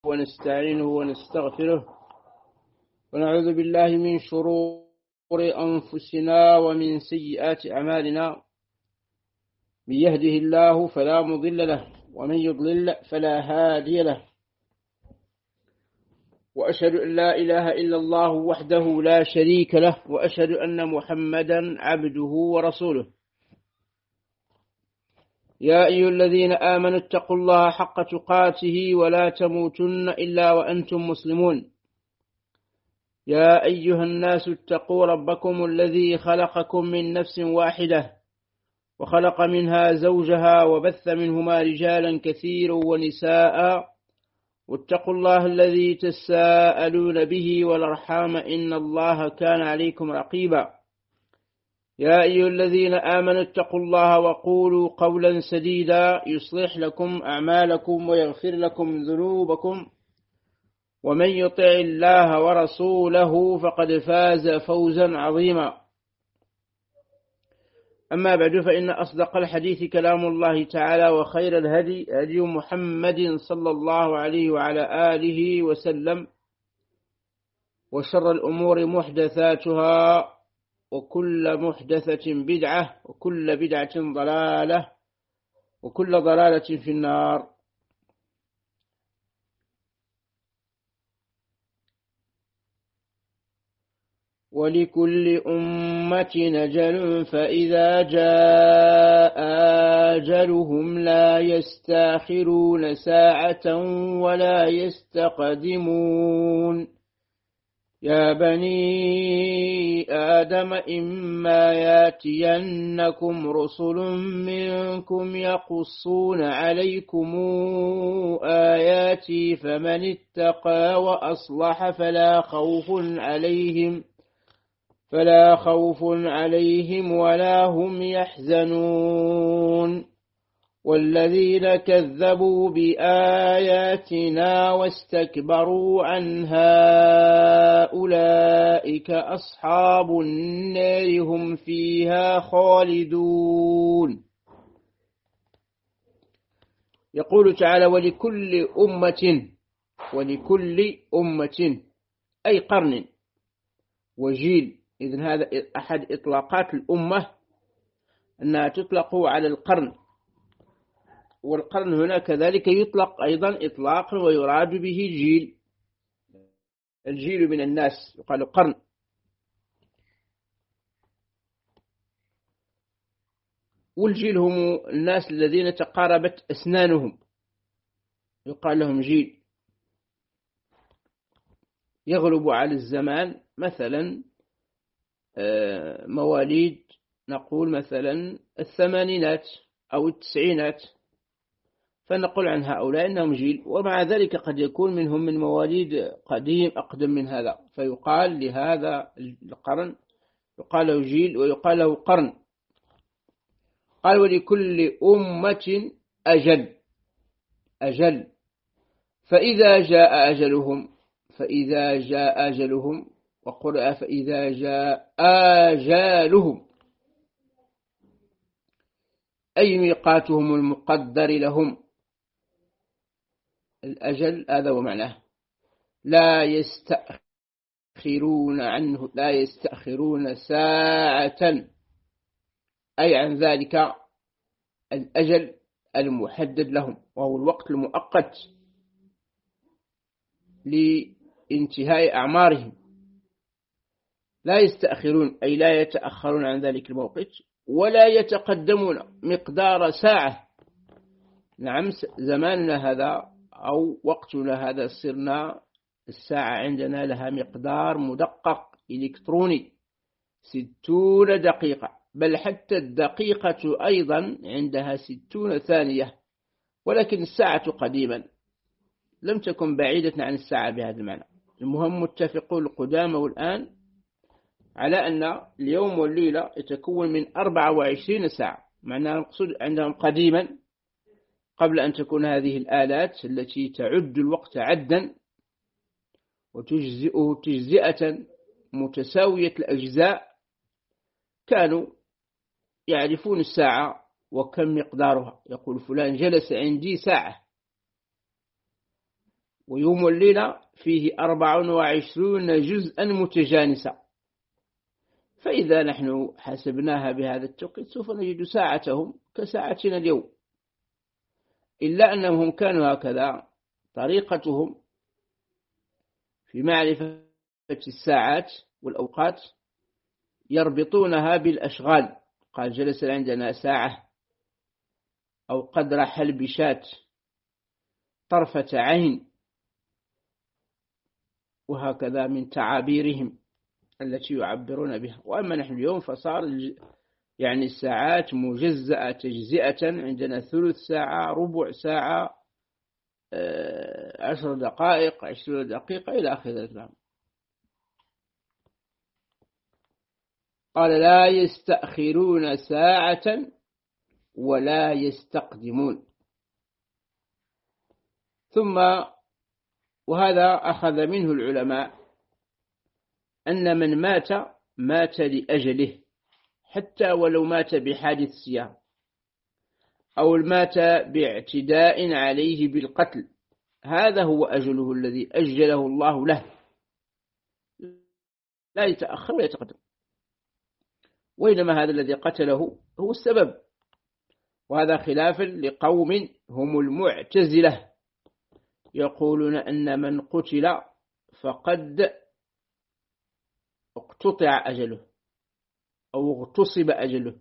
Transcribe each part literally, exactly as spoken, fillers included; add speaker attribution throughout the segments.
Speaker 1: ونستعينه ونستغفره ونعوذ بالله من شرور أنفسنا ومن سيئات أعمالنا. من يهده الله فلا مضل له ومن يضلل فلا هادي له، وأشهد أن لا إله إلا الله وحده لا شريك له، وأشهد أن محمدا عبده ورسوله. يا أيها الذين آمنوا اتقوا الله حق تقاته ولا تموتن إلا وأنتم مسلمون. يا أيها الناس اتقوا ربكم الذي خلقكم من نفس واحدة وخلق منها زوجها وبث منهما رجالا كثيرا ونساء، واتقوا الله الذي تساءلون به والأرحام إن الله كان عليكم رقيبا. يا أيها الذين آمنوا اتقوا الله وقولوا قولا سديدا يصلح لكم أعمالكم ويغفر لكم ذنوبكم، ومن يطع الله ورسوله فقد فاز فوزا عظيما. أما بعد، فإن أصدق الحديث كلام الله تعالى، وخير الهدي هدي محمد صلى الله عليه وعلى آله وسلم، وشر الأمور محدثاتها، وكل محدثة بدعة، وكل بدعة ضلالة، وكل ضلالة في النار. ولكل أمة أجل فإذا جاء أجلهم لا يستأخرون ساعة ولا يستقدمون. يا بني آدم إما ياتينكم رسل منكم يقصون عليكم آياتي فمن اتقى وأصلح فلا خوف عليهم فلا خوف عليهم ولا هم يحزنون. والذين كذبوا بآياتنا واستكبروا عنها أولئك أصحاب النار هم فيها خالدون. يقول تعالى: ولكل أمة، ولكل أمة أي قرن وجيل. إذن هذا أحد إطلاقات الأمة، أنها تطلق على القرن، والقرن هنا كذلك يطلق أيضا إطلاقا ويراد به جيل. الجيل من الناس يقال قرن. والجيل هم الناس الذين تقاربت أسنانهم، يقال لهم جيل. يغلب على الزمان مثلا مواليد، نقول مثلا الثمانينات أو التسعينات، فنقول عن هؤلاء أنهم جيل. ومع ذلك قد يكون منهم من مواليد قديم أقدم من هذا، فيقال لهذا القرن يقال له جيل ويقال له قرن. قال: ولكل أمة أجل أجل فإذا جاء أجلهم، فإذا جاء أجلهم، وقرأ فإذا جاء آجالهم، أي ميقاتهم المقدر لهم. الأجل هذا ومعناه لا يستأخرون عنه، لا يستأخرون ساعة، أي عن ذلك الأجل المحدد لهم، وهو الوقت المؤقت لانتهاء أعمارهم. لا يستأخرون أي لا يتأخرون عن ذلك الموقت، ولا يتقدمون مقدار ساعة. نعم، زماننا هذا أو وقتنا هذا صرنا الساعة عندنا لها مقدار مدقق إلكتروني، ستون دقيقة، بل حتى الدقيقة أيضا عندها ستون ثانية. ولكن الساعة قديما لم تكن بعيدة عن الساعة بهذا المعنى. المهم متفقون القدامى والآن على أن اليوم والليلة يتكون من أربعة وعشرين ساعة. معناه المقصود عندهم قديما، قبل أن تكون هذه الآلات التي تعد الوقت عدا وتجزئه تجزئة متساوية الأجزاء، كانوا يعرفون الساعة وكم مقدارها. يقول فلان جلس عندي ساعة، ويوم والليلة فيه أربع وعشرون جزءا متجانسة، فإذا نحن حسبناها بهذا التوقيت سوف نجد ساعتهم كساعتنا اليوم، إلا أنهم كانوا هكذا. طريقتهم في معرفة الساعات والأوقات يربطونها بالأشغال، قال جلس عندنا ساعة، أو قدر حلب شاة، طرفة عين، وهكذا من تعابيرهم التي يعبرون بها. وأما نحن اليوم فصار يعني الساعات مجزأة تجزئة، عندنا ثلث ساعة، ربع ساعة، عشر دقائق، عشرين دقيقة، إلى آخر ذلك. قال لا يستأخرون ساعة ولا يستقدمون. ثم وهذا أخذ منه العلماء أن من مات مات لأجله، حتى ولو مات بحادث سيارة أو مات باعتداء عليه بالقتل، هذا هو أجله الذي أجله الله له، لا يتأخر ولا يتقدم. وإنما هذا الذي قتله هو السبب، وهذا خلاف لقوم هم المعتزلة، يقولون أن من قتل فقد اقتطع أجله أو اغتصب أجله،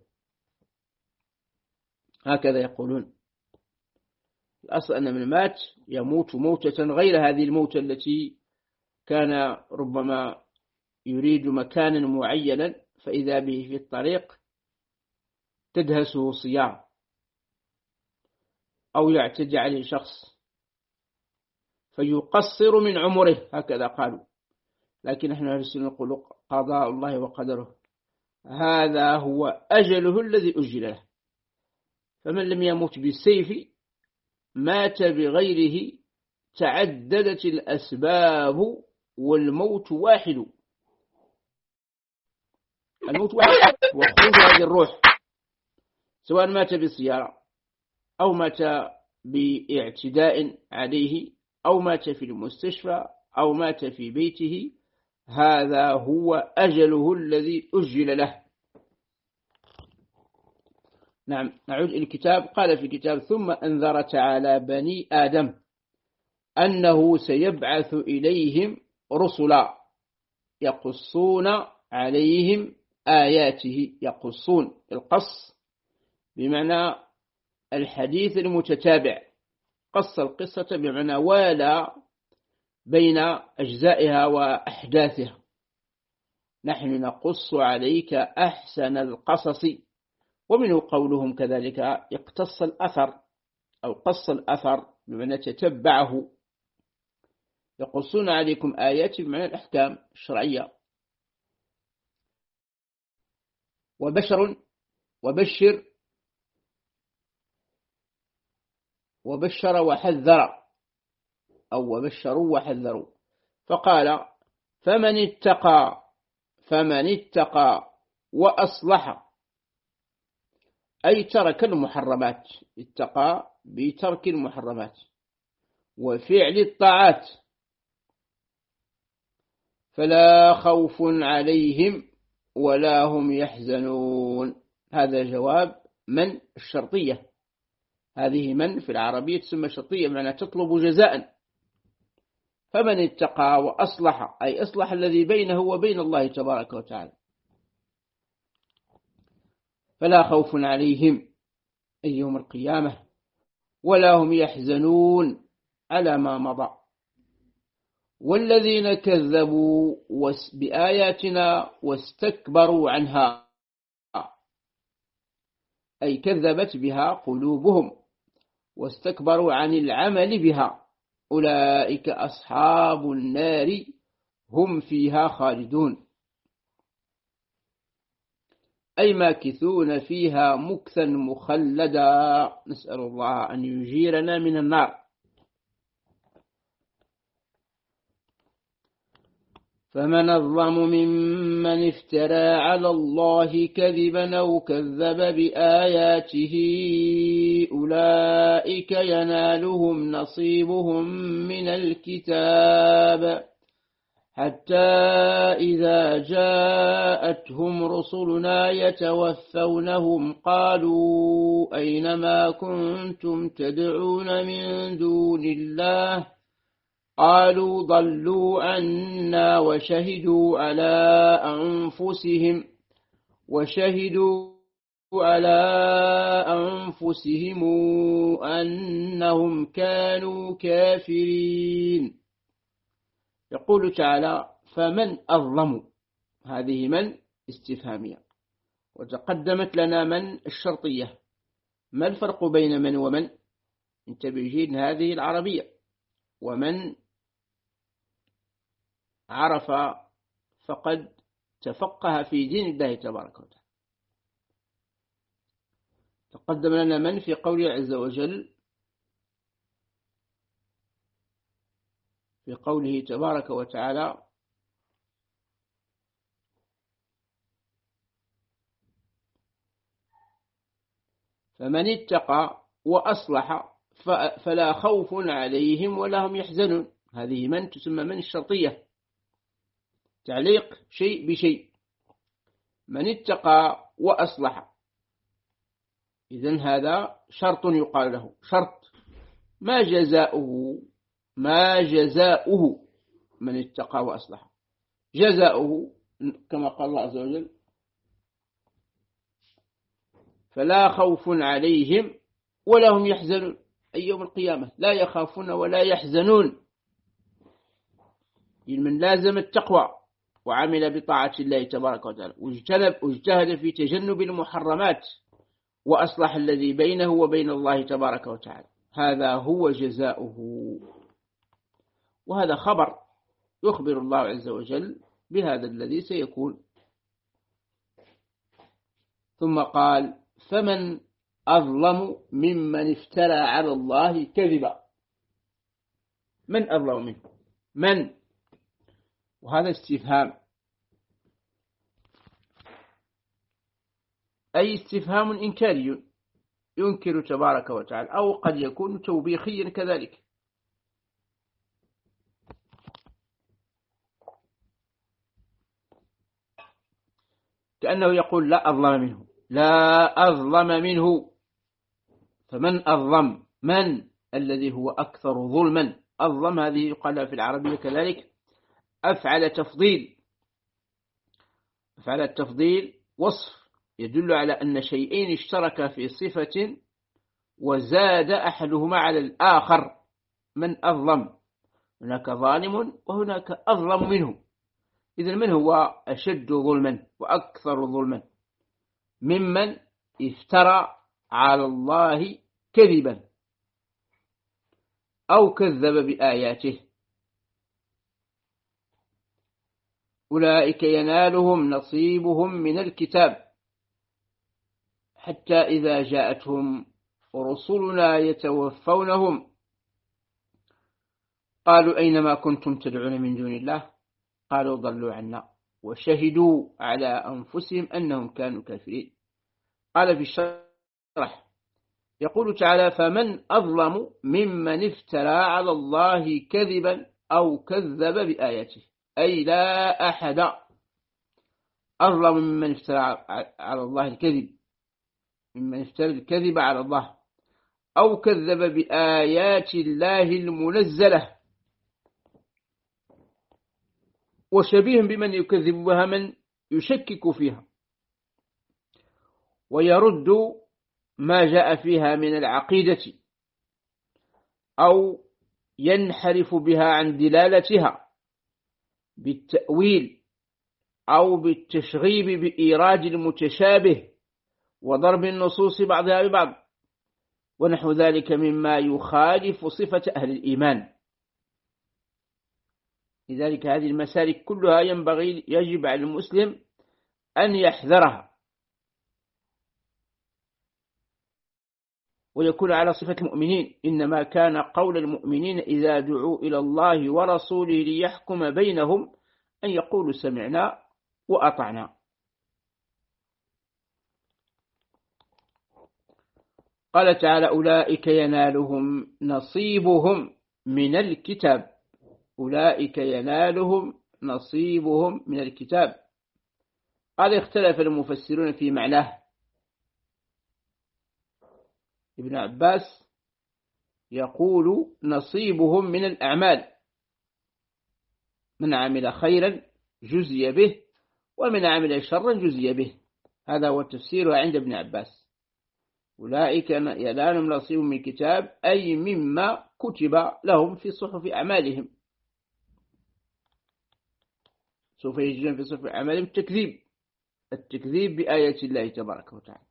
Speaker 1: هكذا يقولون. الأصل أن من مات يموت موتة غير هذه الموتة التي كان ربما يريد مكانا معينا فإذا به في الطريق تدهسه سيارة أو يعتدي عليه شخص فيقصر من عمره، هكذا قالوا. لكن نحن أهل السنة نقول قضاء الله وقدره، هذا هو أجله الذي أجل له. فمن لم يمت بالسيف مات بغيره، تعددت الأسباب والموت واحد. الموت واحد وخروج هذه الروح، سواء مات بالسيارة أو مات باعتداء عليه أو مات في المستشفى أو مات في بيته، هذا هو أجله الذي أجل له. نعم، نعود إلى الكتاب. قال في الكتاب: ثم أنذر تعالى بني آدم أنه سيبعث إليهم رسلا يقصون عليهم آياته. يقصون، القص بمعنى الحديث المتتابع، قص القصة بمعنى والى بين أجزائها وأحداثها. نحن نقص عليك أحسن القصص. ومنه قولهم كذلك اقتص الأثر أو قص الأثر بمعنى تتبعه. يقصون عليكم آيات بمعنى الأحكام الشرعية. وبشر وبشر وبشر وحذر أو وبشروا وحذروا. فقال: فمن اتقى فمن اتقى وأصلح، أي ترك المحرمات، اتقى بترك المحرمات وفعل الطاعات، فلا خوف عليهم ولا هم يحزنون. هذا جواب من الشرطية. هذه من في العربية تسمى شرطية، معنى تطلب جزاء. فمن اتقى وأصلح، أي أصلح الذي بينه وبين الله تبارك وتعالى، فلا خوف عليهم أي يوم القيامة ولا هم يحزنون على ما مضى. والذين كذبوا بآياتنا واستكبروا عنها، أي كذبت بها قلوبهم واستكبروا عن العمل بها، أولئك أصحاب النار هم فيها خالدون، أي ماكثون فيها مكثا مخلدا. نسأل الله أن يجيرنا من النار. فمن أظلم ممن افترى على الله كذبا أو كذب بآياته أولئك ينالهم نصيبهم من الكتاب حتى إذا جاءتهم رسلنا يتوفونهم قالوا أين ما كنتم تدعون من دون الله قالوا ضلوا عنا وشهدوا على أنفسهم وشهدوا على أنفسهم أنهم كانوا كافرين. يقول تعالى فمن أظلم، هذه من استفهامية، وتقدمت لنا من الشرطية. ما الفرق بين من ومن؟ انتبه جيد، هذه العربية. ومن عرف فقد تفقه في دين الله تبارك وتعالى. تقدم لنا من في قوله عز وجل في قوله تبارك وتعالى فمن اتقى وأصلح فلا خوف عليهم ولا هم يحزنون. هذه من تسمى من الشرطية، تعليق شيء بشيء. من اتقى وأصلح، إذن هذا شرط يقال له شرط. ما جزاؤه؟ ما جزاؤه من اتقى وأصلح؟ جزاؤه كما قال الله عز وجل فلا خوف عليهم ولا هم يحزنون، أي يوم القيامة لا يخافون ولا يحزنون. من لازم التقوى وعمل بطاعة الله تبارك وتعالى واجتنب واجتهد في تجنب المحرمات وأصلح الذي بينه وبين الله تبارك وتعالى، هذا هو جزاؤه. وهذا خبر يخبر الله عز وجل بهذا الذي سيكون. ثم قال فمن أظلم ممن افترى على الله كذبا. من أظلم منه؟ من؟ وهذا استفهام، أي استفهام إنكاري ينكر تبارك وتعالى، أو قد يكون توبيخيا كذلك. كأنه يقول لا أظلم منه، لا أظلم منه. فمن أظلم؟ من الذي هو أكثر ظلما؟ أظلم هذه يقال في العربية كذلك أفعل تفضيل. أفعل التفضيل وصف يدل على أن شيئين اشتركا في صفة وزاد أحدهما على الآخر. من أظلم؟ هناك ظالم وهناك أظلم منه. إذن من هو أشد ظلما وأكثر ظلما؟ ممن افترى على الله كذبا أو كذب بآياته. أولئك ينالهم نصيبهم من الكتاب حتى إذا جاءتهم رسلنا يتوفونهم قالوا أينما كنتم تدعون من دون الله قالوا ضلوا عنا وشهدوا على أنفسهم أنهم كانوا كافرين. قال في الشرح يقول تعالى فمن أظلم ممن افترى على الله كذبا أو كذب بآياته، أي لا أحد أظلم ممن افترى على الله الكذب، ممن افترى الكذب على الله أو كذب بآيات الله المنزلة. وشبيه بمن يكذب بها من يشكك فيها ويرد ما جاء فيها من العقيدة أو ينحرف بها عن دلالتها بالتأويل أو بالتشغيب بإيراد المتشابه وضرب النصوص بعضها ببعض ونحو ذلك مما يخالف صفة أهل الإيمان. لذلك هذه المسالك كلها ينبغي يجب على المسلم أن يحذرها ويكون على صفة المؤمنين. إنما كان قول المؤمنين إذا دعوا إلى الله ورسوله ليحكم بينهم أن يقولوا سمعنا وأطعنا. قال تعالى أولئك ينالهم نصيبهم من الكتاب. أولئك ينالهم نصيبهم من الكتاب. قال اختلف المفسرون في معناه. ابن عباس يقول نصيبهم من الأعمال، من عمل خيرا جزي به ومن عمل شرا جزي به. هذا هو التفسير عند ابن عباس. أولئك ينالهم نصيب من الكتاب أي مما كتب لهم في صحف أعمالهم. سوف يجدون في صحف أعمالهم التكذيب التكذيب بآيات الله تبارك وتعالى.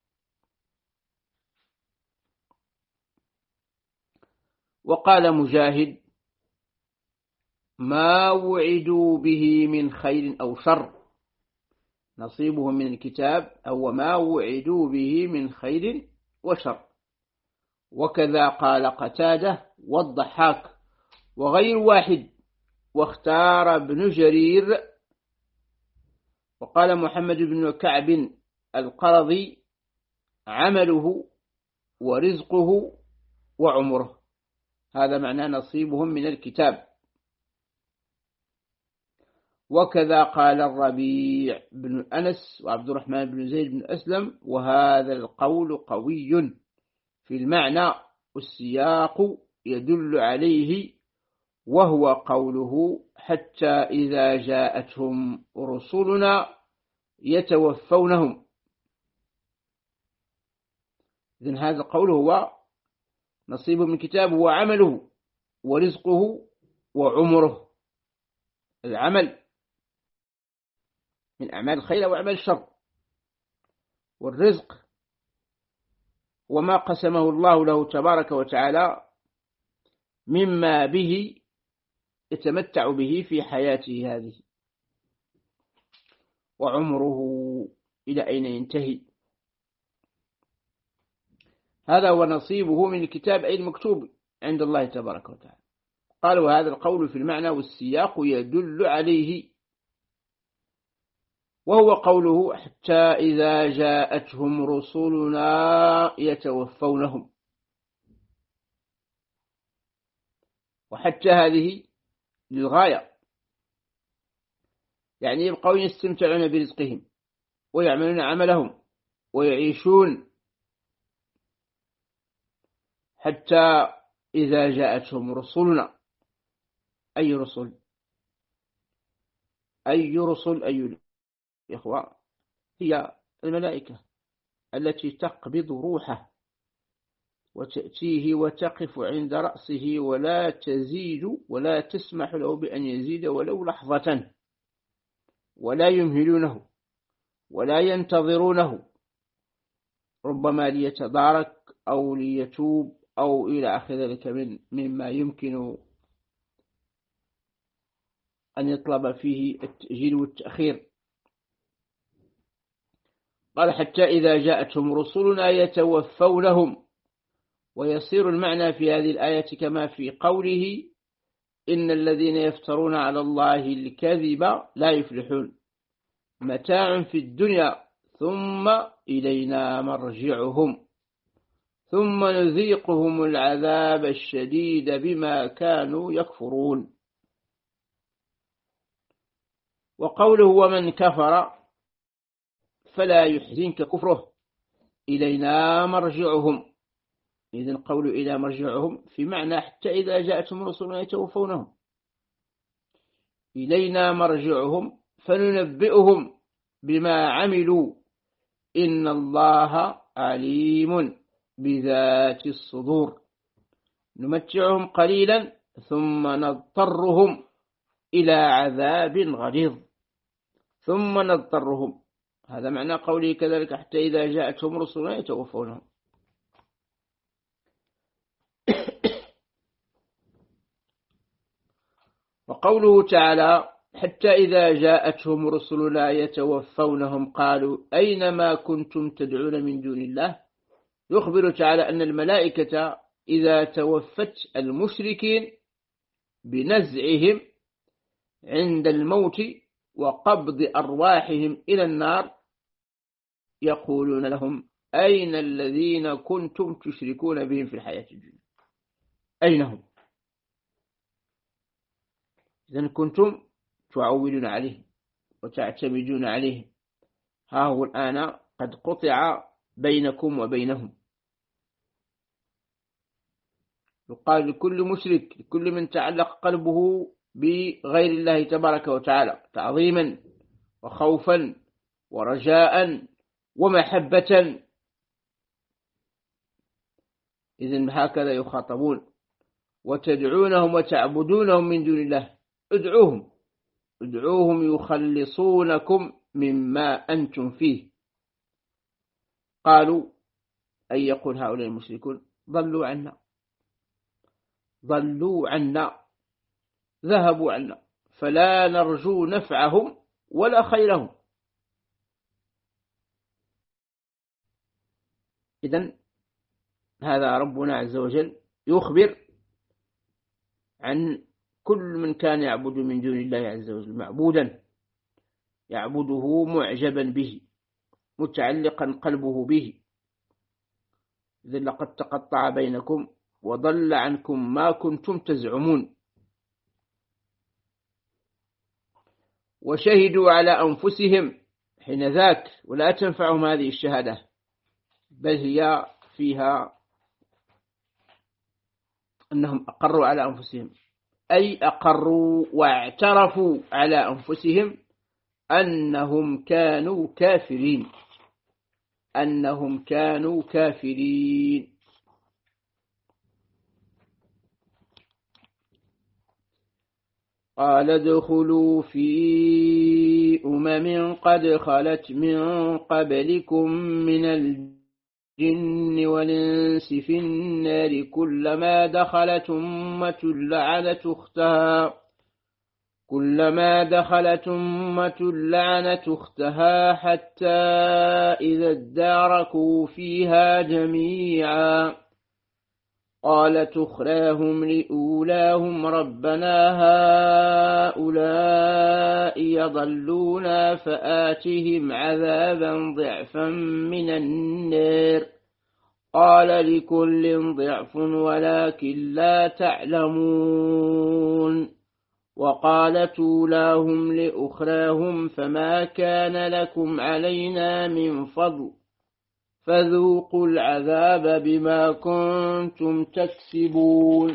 Speaker 1: وقال مجاهد ما وعدوا به من خير أو شر، نصيبهم من الكتاب أو ما وعدوا به من خير وشر. وكذا قال قتادة والضحاك وغير واحد، واختار ابن جرير. وقال محمد بن كعب القرظي عمله ورزقه وعمره. هذا معناه نصيبهم من الكتاب. وكذا قال الربيع بن أنس وعبد الرحمن بن زيد بن أسلم، وهذا القول قوي في المعنى والسياق يدل عليه، وهو قوله حتى إذا جاءتهم رسلنا يتوفونهم. إذن هذا القول هو نصيبه من كتابه وعمله ورزقه وعمره. العمل من أعمال الخير وأعمال الشر، والرزق وما قسمه الله له تبارك وتعالى مما به يتمتع به في حياته هذه، وعمره إلى أين ينتهي. هذا هو نصيبه من الكتاب أي المكتوب عند الله تبارك وتعالى. قال وهذا القول في المعنى والسياق يدل عليه، وهو قوله حتى إذا جاءتهم رسلنا يتوفونهم. وحتى هذه للغاية، يعني يبقون يستمتعون برزقهم ويعملون عملهم ويعيشون حتى إذا جاءتهم رسلنا. أي رسل؟ أي رسل أي إخوة؟ هي الملائكة التي تقبض روحه وتأتيه وتقف عند رأسه ولا تزيد ولا تسمح له بأن يزيد ولو لحظة، ولا يمهلونه ولا ينتظرونه، ربما ليتدارك أو ليتوب أو إلى آخر ذلك من مما يمكن أن يطلب فيه التأجيل والتأخير. قال حتى إذا جاءتهم رسلنا يتوفونهم. ويصير المعنى في هذه الآية كما في قوله إن الذين يفترون على الله الكذب لا يفلحون، متاع في الدنيا ثم إلينا مرجعهم ثم نذيقهم العذاب الشديد بما كانوا يكفرون. وقوله ومن كفر فلا يحزنك كفره إلينا مرجعهم. إذن قول إلى مرجعهم في معنى حتى إذا جاءتهم رسلنا يتوفونهم. إلينا مرجعهم فننبئهم بما عملوا إن الله عليم بذات الصدور. نمتعهم قليلا ثم نضطرهم إلى عذاب غليظ. ثم نضطرهم، هذا معنى قوله كذلك حتى إذا جاءتهم رسلنا يتوفونهم. وقوله تعالى حتى إذا جاءتهم رسلنا يتوفونهم قالوا أينما كنتم تدعون من دون الله، يخبر تعالى أن الملائكة إذا توفت المشركين بنزعهم عند الموت وقبض أرواحهم إلى النار يقولون لهم أين الذين كنتم تشركون بهم في الحياة الدنيا؟ أين هم؟ إذن كنتم تعولون عليه وتعتمدون عليه، ها هو الآن قد قطع بينكم وبينهم. يقال لكل مشرك، لكل من تعلق قلبه بغير الله تبارك وتعالى تعظيما وخوفا ورجاء ومحبة، إذن هكذا يخاطبون. وتدعونهم وتعبدونهم من دون الله، ادعوهم ادعوهم يخلصونكم مما أنتم فيه. قالوا أي يقول هؤلاء المشركون ضلوا عنا ضلوا عنا ذهبوا عنا، فلا نرجو نفعهم ولا خيرهم. إذن هذا ربنا عز وجل يخبر عن كل من كان يعبد من دون الله عز وجل معبودا يعبده معجبا به متعلقا قلبه به. إذن لقد تقطع بينكم وضل عنكم ما كنتم تزعمون. وشهدوا على أنفسهم حين ذاك، ولا تنفعهم هذه الشهادة، بل هي فيها أنهم أقروا على أنفسهم، أي أقروا واعترفوا على أنفسهم أنهم كانوا كافرين أنهم كانوا كافرين. قال ادخلوا في أمم قد خلت من قبلكم من الجن والإنس في النار كلما دخلت أمة لعنت أختها كلما دخلت أمة لعنت أختها حتى إذا اداركوا فيها جميعا قالت أخراهم لأولاهم ربنا هؤلاء يضلونا فآتهم عذابا ضعفا من النار قال لكل ضعف ولكن لا تعلمون. وقالت أولاهم لأخراهم فما كان لكم علينا من فضل فذوقوا العذاب بما كنتم تكسبون.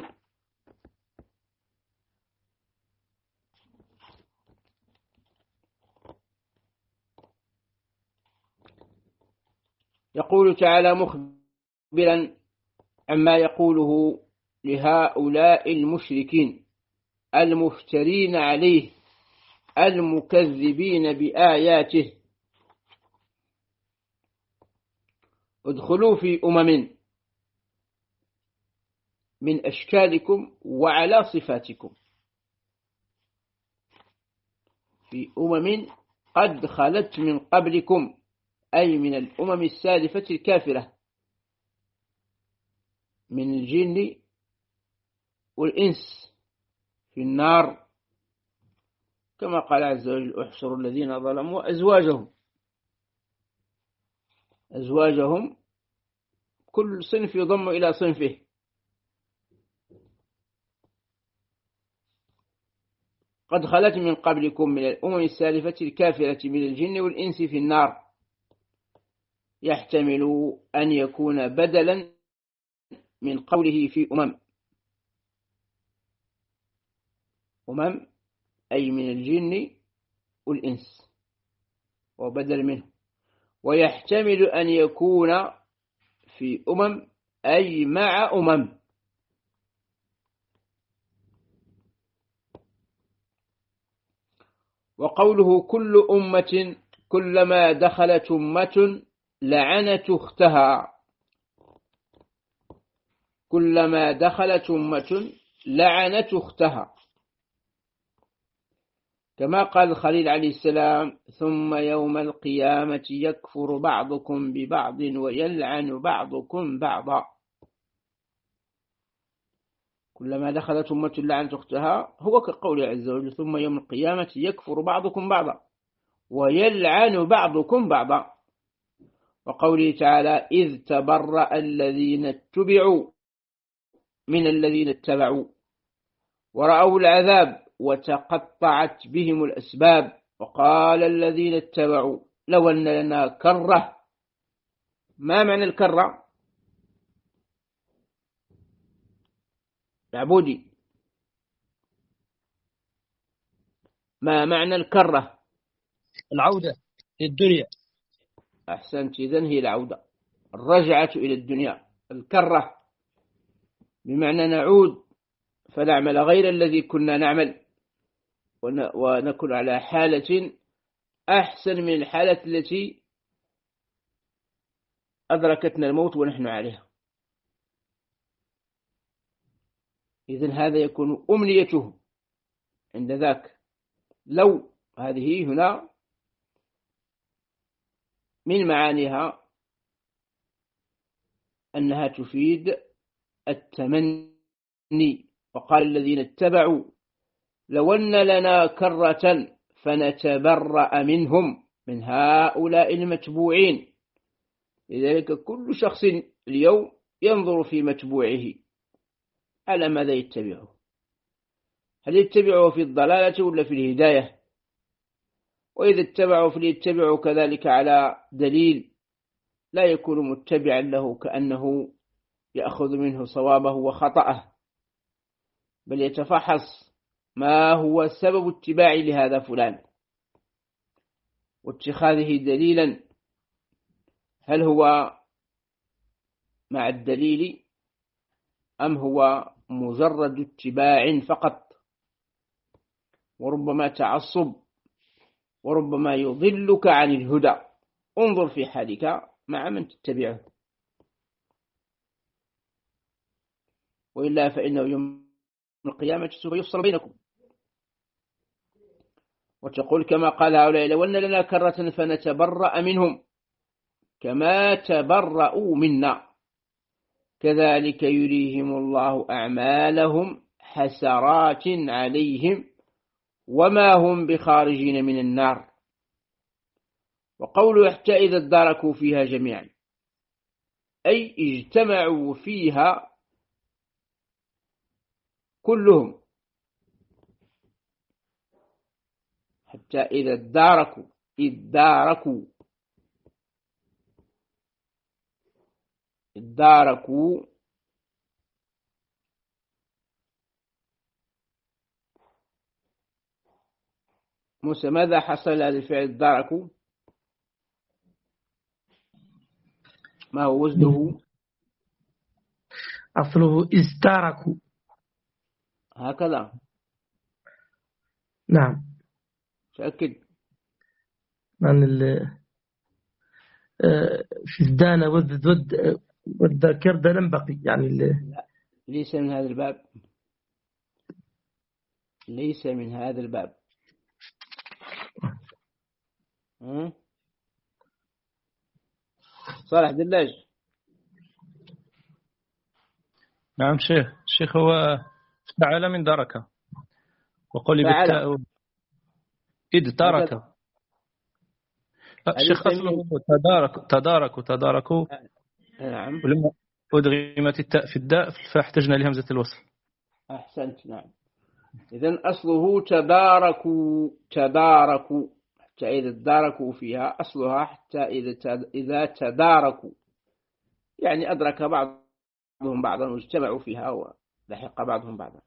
Speaker 1: يقول تعالى مخبرا عما يقوله لهؤلاء المشركين المفترين عليه المكذبين بآياته: ادخلوا في أمم من أشكالكم وعلى صفاتكم، في أمم قد خلت من قبلكم، أي من الأمم السالفة الكافرة من الجن والإنس في النار، كما قال عز وجل: احشروا الذين ظلموا أزواجهم أزواجهم كل صنف يضم إلى صنفه. قد خلت من قبلكم من الأمم السالفة الكافرة من الجن والإنس في النار، يحتمل أن يكون بدلا من قوله في أمم أمم أي من الجن والإنس وبدل منه، ويحتمل أن يكون في أمم أي مع أمم. وقوله كل أمة كلما دخلت أمة لعنت أختها، كلما دخلت أمة لعنت أختها، كما قال الخليل عليه السلام: ثم يوم القيامة يكفر بعضكم ببعض ويلعن بعضكم بعضا. كلما دخلت أمة لعنت أختها هو كقوله عز وجل: ثم يوم القيامة يكفر بعضكم بعضا ويلعن بعضكم بعضا. وقوله تعالى إذ تبرأ الذين اتبعوا من الذين اتبعوا ورأوا العذاب وتقطعت بهم الأسباب وقال الذين اتبعوا لو أن لنا كرة. ما معنى الكرة عبودي؟ ما معنى الكرة؟
Speaker 2: العودة للدنيا.
Speaker 1: أحسنت، إذن هي العودة، الرجعة إلى الدنيا. الكرة بمعنى نعود فنعمل غير الذي كنا نعمل ونكون على حالة أحسن من الحالة التي أدركتنا الموت ونحن عليها. إذن هذا يكون أمنيته عند ذاك. لو هذه هنا من معانيها أنها تفيد التمني. وقال الذين اتبعوا لو أن لنا كرة فنتبرأ منهم من هؤلاء المتبوعين. لذلك كل شخص اليوم ينظر في متبوعه على ماذا يتبعه، هل يتبعه في الضلالة ولا في الهداية؟ وإذا اتبعوا فليتبعوا كذلك على دليل، لا يكون متبعا له كأنه يأخذ منه صوابه وخطأه، بل يتفحص ما هو سبب اتباعي لهذا فلان واتخاذه دليلا، هل هو مع الدليل أم هو مجرد اتباع فقط، وربما تعصب، وربما يضلك عن الهدى. انظر في حالك مع من تتبعه، وإلا فإنه يوم القيامة سوف يفصل بينكم وتقول كما قال هؤلاء لو أن لنا كرة فنتبرأ منهم كما تبرأوا منا كذلك يريهم الله أعمالهم حسرات عليهم وما هم بخارجين من النار. وقوله حتى إذا اداركوا فيها جميعا أي اجتمعوا فيها كلهم، حتى إذا اداركوا اداركوا اداركوا موسى ماذا حصل هذا الفعل اداركوا؟ ما هو وزنه؟
Speaker 2: أصله ازداركوا.
Speaker 1: هكذا
Speaker 2: نعم.
Speaker 1: تأكد
Speaker 2: عن ال في ازدان ود ود والذاكر ده لم بقي يعني
Speaker 1: لا، ليس من هذا الباب، ليس من هذا الباب. صالح دلاج.
Speaker 3: نعم شيخ. شيخ هو فعل من درك وقل بالتاء إذ ترك. الشيخ أصله تدارك تدارك وتداركوا.
Speaker 1: نعم.
Speaker 3: ولما أدغمت التاء في الداء فاحتجنا لهمزة الوصل.
Speaker 1: أحسنت. نعم. إذن أصله تداركوا تداركوا حتى إذا تداركوا فيها، أصلها حتى إذا إذا تداركوا يعني أدرك بعضهم بعضا واجتمعوا فيها ولحق بعضهم بعضا.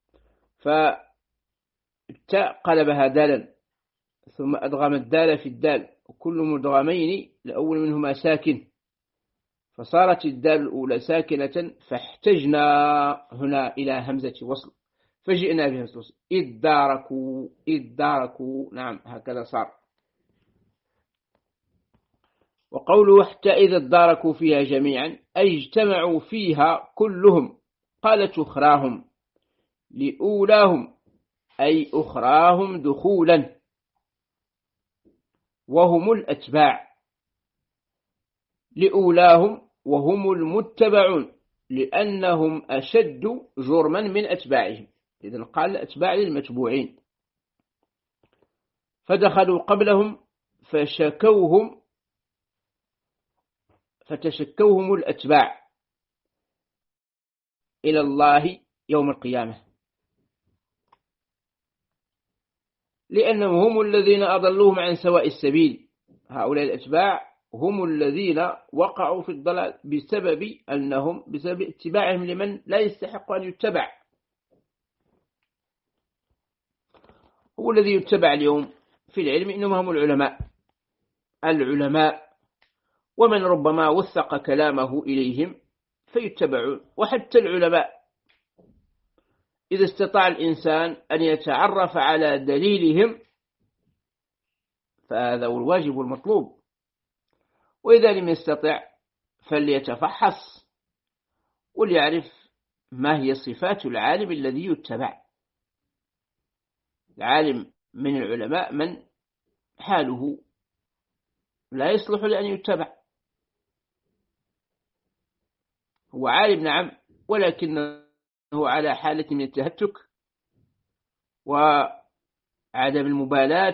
Speaker 1: فالتاء قلبها دالا ثم أدغم الدال في الدال، وكل مدغمين الأول منهما ساكن، فصارت الدال الأولى ساكنة فاحتجنا هنا إلى همزة وصل فجئنا بها الوصل إذ داركوا إذ داركوا. نعم هكذا صار. وقوله حتى إذا اداركوا فيها جميعا أي اجتمعوا فيها كلهم. قالت أخراهم لأولاهم أي أخراهم دخولا وهم الأتباع، لأولاهم وهم المتبعون لأنهم أشد جرما من أتباعهم. إذن قال أتباع للمتبوعين، فدخلوا قبلهم فشكوهم فتشكوهم الأتباع إلى الله يوم القيامة، لأنهم هم الذين أضلوهم عن سواء السبيل. هؤلاء الأتباع هم الذين وقعوا في الضلال بسبب أنهم بسبب اتباعهم لمن لا يستحق أن يتبع. هو الذي يتبع اليوم في العلم إنهم هم العلماء العلماء ومن ربما وثق كلامه إليهم فيتبعون. وحتى العلماء إذا استطاع الإنسان أن يتعرف على دليلهم فهذا هو الواجب المطلوب، وإذا لم يستطع فليتفحص وليعرف ما هي صفات العالم الذي يتبع. العالم من العلماء من حاله لا يصلح لأن يتبع، هو عالم نعم، ولكنه على حالة من التهتك وعدم المبالاة،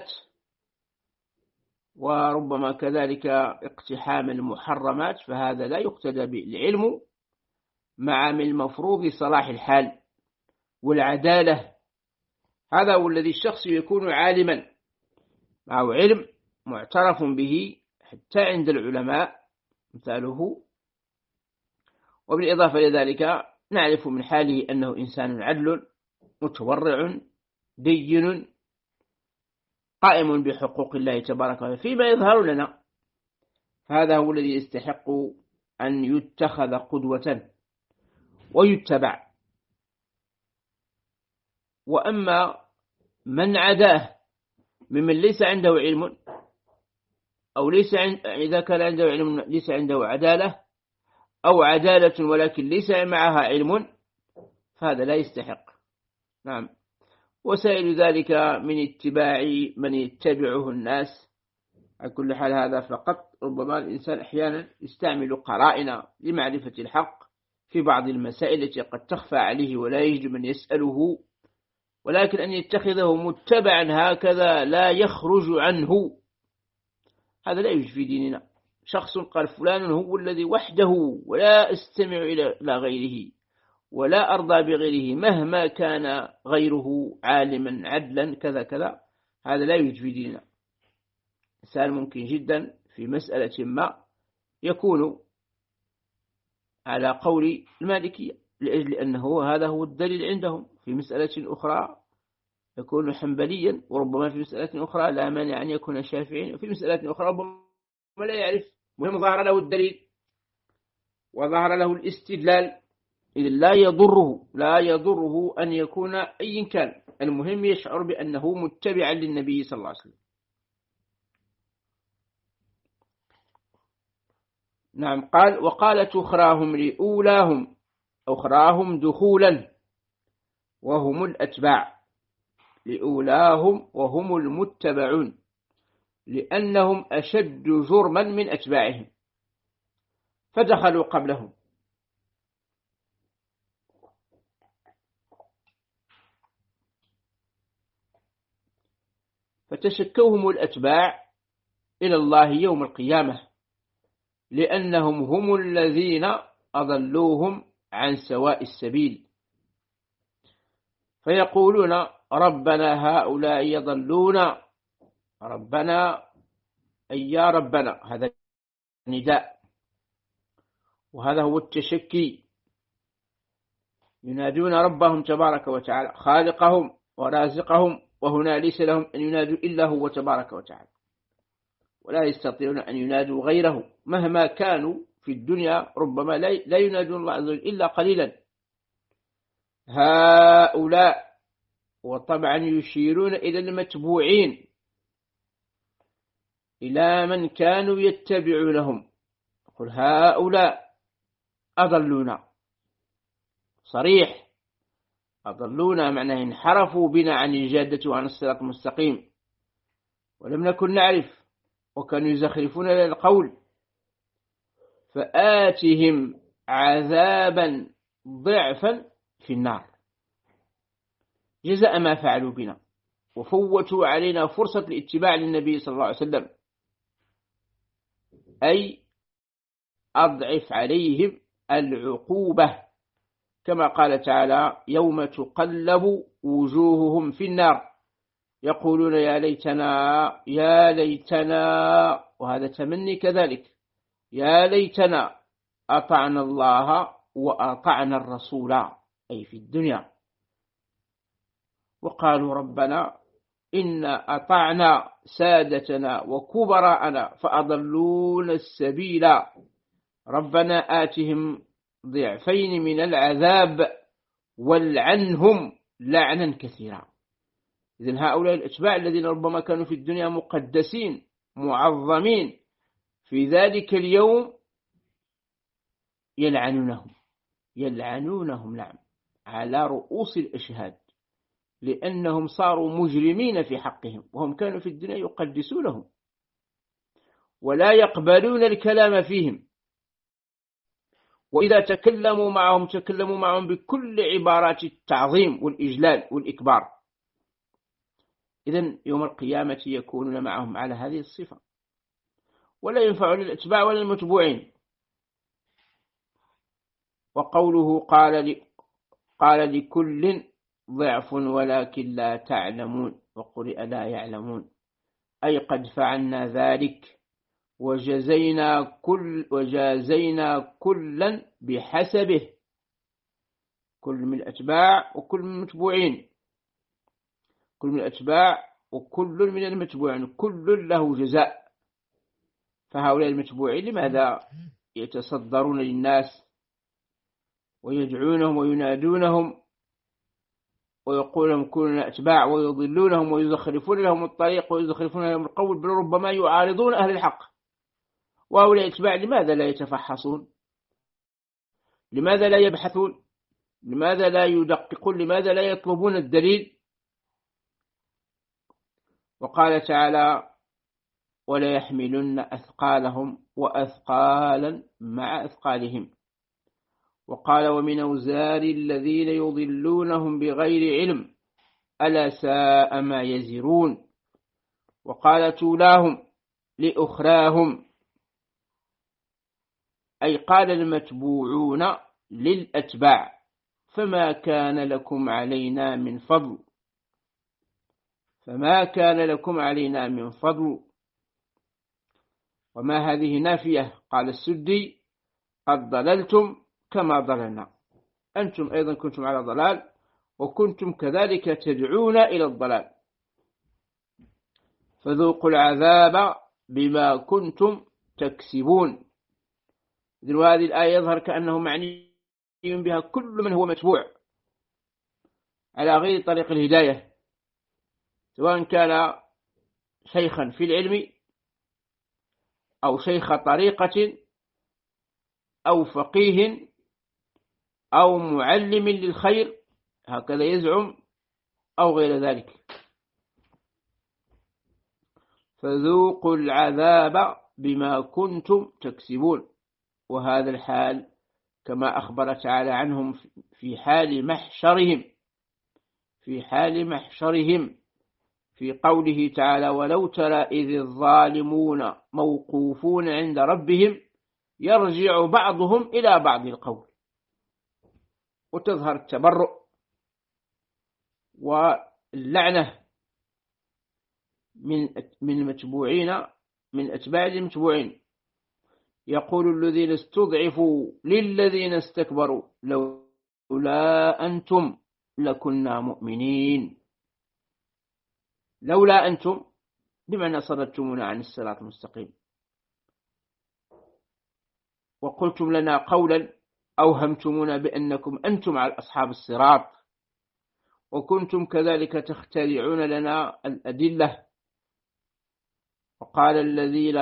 Speaker 1: وربما كذلك اقتحام المحرمات، فهذا لا يقتدى به. العلم مع من المفروض صلاح الحال والعدالة، هذا هو الذي الشخص يكون عالما معه علم معترف به حتى عند العلماء مثاله. وبالإضافة إلى ذلك نعرف من حاله أنه إنسان عدل متورع دين قائم بحقوق الله تبارك وتعالى فيما يظهر لنا، هذا هو الذي يستحق أن يتخذ قدوة ويتبع. وأما من عداه ممن ليس عنده علم أو ليس عند إذا كان عنده علم ليس عنده عدالة أو عدالة ولكن ليس معها علم فهذا لا يستحق. نعم. وسائل ذلك من اتباع من يتبعه الناس. على كل حال هذا فقط، ربما الإنسان أحيانا يستعمل قرائن لمعرفة الحق في بعض المسائل التي قد تخفى عليه ولا يجد من يسأله، ولكن أن يتخذه متبعا هكذا لا يخرج عنه هذا لا يوجد في ديننا. شخص قال فلان هو الذي وحده ولا استمع إلى غيره ولا أرضى بغيره مهما كان غيره عالما عدلا كذا كذا، هذا لا يوجد في ديننا. إنسان ممكن جدا في مسألة ما يكون على قول المالكية لأجل أنه هذا هو الدليل عندهم، في مسألة أخرى يكون حنبليا، وربما في مسألة أخرى لا مانع أن يكون شافعيا، وفي مسألة أخرى ربما لا يعرف، مهم ظهر له الدليل وظهر له الاستدلال، إذ لا يضره لا يضره أن يكون أي كان، المهم يشعر بأنه متبعا للنبي صلى الله عليه وسلم. نعم. قال وقالت أخراهم لأولاهم أخراهم دخولا وهم الأتباع، لأولاهم وهم المتبعون لأنهم أشد جرما من أتباعهم فدخلوا قبلهم. فتشكوهم الأتباع إلى الله يوم القيامة لأنهم هم الذين أضلوهم عن سواء السبيل، فيقولون ربنا هؤلاء يضلون، ربنا أي يا ربنا، هذا نداء وهذا هو التشكي، ينادون ربهم تبارك وتعالى خالقهم ورازقهم، وهنا ليس لهم أن ينادوا إلا هو تبارك وتعالى، ولا يستطيعون أن ينادوا غيره مهما كانوا في الدنيا، ربما لا ينادون الله عز وجل إلا قليلا. هؤلاء وطبعا يشيرون إلى المتبوعين، إلى من كانوا يتبعونهم، قل هؤلاء أضلونا، صريح أضلونا معناه انحرفوا بنا عن الجادة وعن الصراط المستقيم ولم نكن نعرف، وكانوا يزخرفون إلى القول فآتهم عذابا ضعفا في النار جزاء ما فعلوا بنا، وفوتوا علينا فرصة الاتباع للنبي صلى الله عليه وسلم، أي أضعف عليهم العقوبة، كما قال تعالى: يوم تقلب وجوههم في النار يقولون يا ليتنا يا ليتنا، وهذا تمني كذلك، يا ليتنا أطعنا الله وأطعنا الرسول، أي في الدنيا. وقالوا ربنا إنا أطعنا سادتنا وكبراءنا فأضلونا السبيل ربنا آتهم ضعفين من العذاب والعنهم لعنا كثيرا. إذن هؤلاء الأتباع الذين ربما كانوا في الدنيا مقدسين معظمين، في ذلك اليوم يلعنونهم يلعنونهم نعم على رؤوس الأشهاد، لأنهم صاروا مجرمين في حقهم، وهم كانوا في الدنيا يقدسونهم ولا يقبلون الكلام فيهم، وإذا تكلموا معهم تكلموا معهم بكل عبارات التعظيم والإجلال والإكبار. إذن يوم القيامة يكونون معهم على هذه الصفة، ولا ينفع للأتباع ولا المتبوعين. وقوله قال قال لكل ضعف ولكن لا تعلمون، وقرئ لا يعلمون، أي قد فعلنا ذلك وجزينا كل وجازينا كلا بحسبه، كل من الأتباع وكل من المتبوعين، كل من الأتباع وكل من المتبوعين، كل له جزاء. فهؤلاء المتبوعين لماذا يتصدرون للناس ويدعونهم وينادونهم ويقول لهم كونوا أتباع، ويضلونهم ويزخرفون لهم الطريق ويزخرفون لهم القول، بل ربما يعارضون أهل الحق. وهؤلاء الأتباع لماذا لا يتفحصون؟ لماذا لا يبحثون؟ لماذا لا يدققون؟ لماذا لا يطلبون الدليل؟ وقال تعالى: ولا يحملن أثقالهم وأثقالا مع أثقالهم. وقال: ومن أوزار الذين يضلونهم بغير علم ألا ساء ما يزرون. وقال: تولاهم لأخراهم، أي قال المتبوعون للأتباع: فما كان لكم علينا من فضل فما كان لكم علينا من فضل. وما هذه نافية. قال السدي: قد ضللتم كما ضللنا، أنتم أيضا كنتم على ضلال وكنتم كذلك تدعون إلى الضلال، فذوقوا العذاب بما كنتم تكسبون. وهذه الآية يظهر كأنه معني بها كل من هو متبوع على غير طريق الهداية، سواء كان شيخا في العلم أو شيخ طريقة أو فقيه أو معلم للخير، هكذا يزعم، أو غير ذلك. فذوقوا العذاب بما كنتم تكسبون. وهذا الحال كما أخبر تعالى عنهم في حال محشرهم في حال محشرهم في قوله تعالى: ولو ترى إذ الظالمون موقوفون عند ربهم يرجع بعضهم إلى بعض القول. وتظهر التبرؤ واللعنة من من المتبوعين، من أتباع المتبوعين. يقول الذين استضعفوا للذين استكبروا لولا أنتم لكنا مؤمنين. لولا أنتم بمعنى صددتمونا عن الصراط المستقيم، وقلتم لنا قولا أوهمتمونا بأنكم أنتم على أصحاب الصراط، وكنتم كذلك تخترعون لنا الأدلة. وقال الذين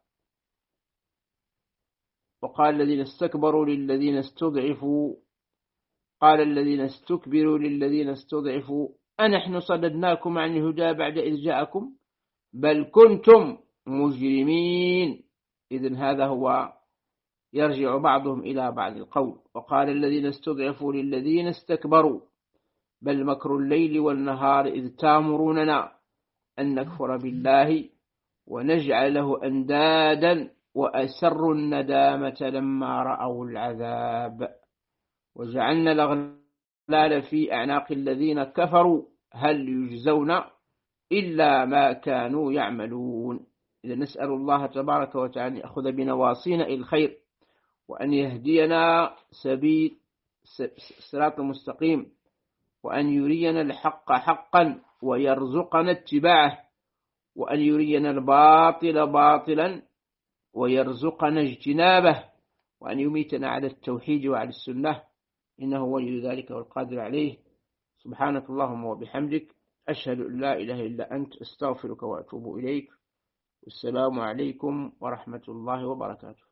Speaker 1: وقال الذين استكبروا للذين استضعفوا قال الذين استكبروا للذين استضعفوا أنحن صددناكم عن الهدى بعد إذ جاءكم بل كنتم مجرمين. إذن هذا هو يرجع بعضهم إلى بعض القول. وقال الذين استضعفوا للذين استكبروا بل مكر الليل والنهار إذ تامروننا أن نكفر بالله ونجعل له أندادا وأسروا الندامة لما رأوا العذاب وجعلنا الأغلال في أعناق الذين كفروا هل يجزون إلا ما كانوا يعملون. إذا نسأل الله تبارك وتعالى أن يأخذ بنواصينا إلى الخير وأن يهدينا سبيل صراط المستقيم وأن يرينا الحق حقا ويرزقنا اتباعه وأن يرينا الباطل باطلا ويرزقنا اجتنابه وأن يميتنا على التوحيد وعلى السنة إنه ولي ذلك والقادر عليه. سبحانك اللهم وبحمدك أشهد أن لا إله إلا أنت أستغفرك وأتوب إليك. والسلام عليكم ورحمة الله وبركاته.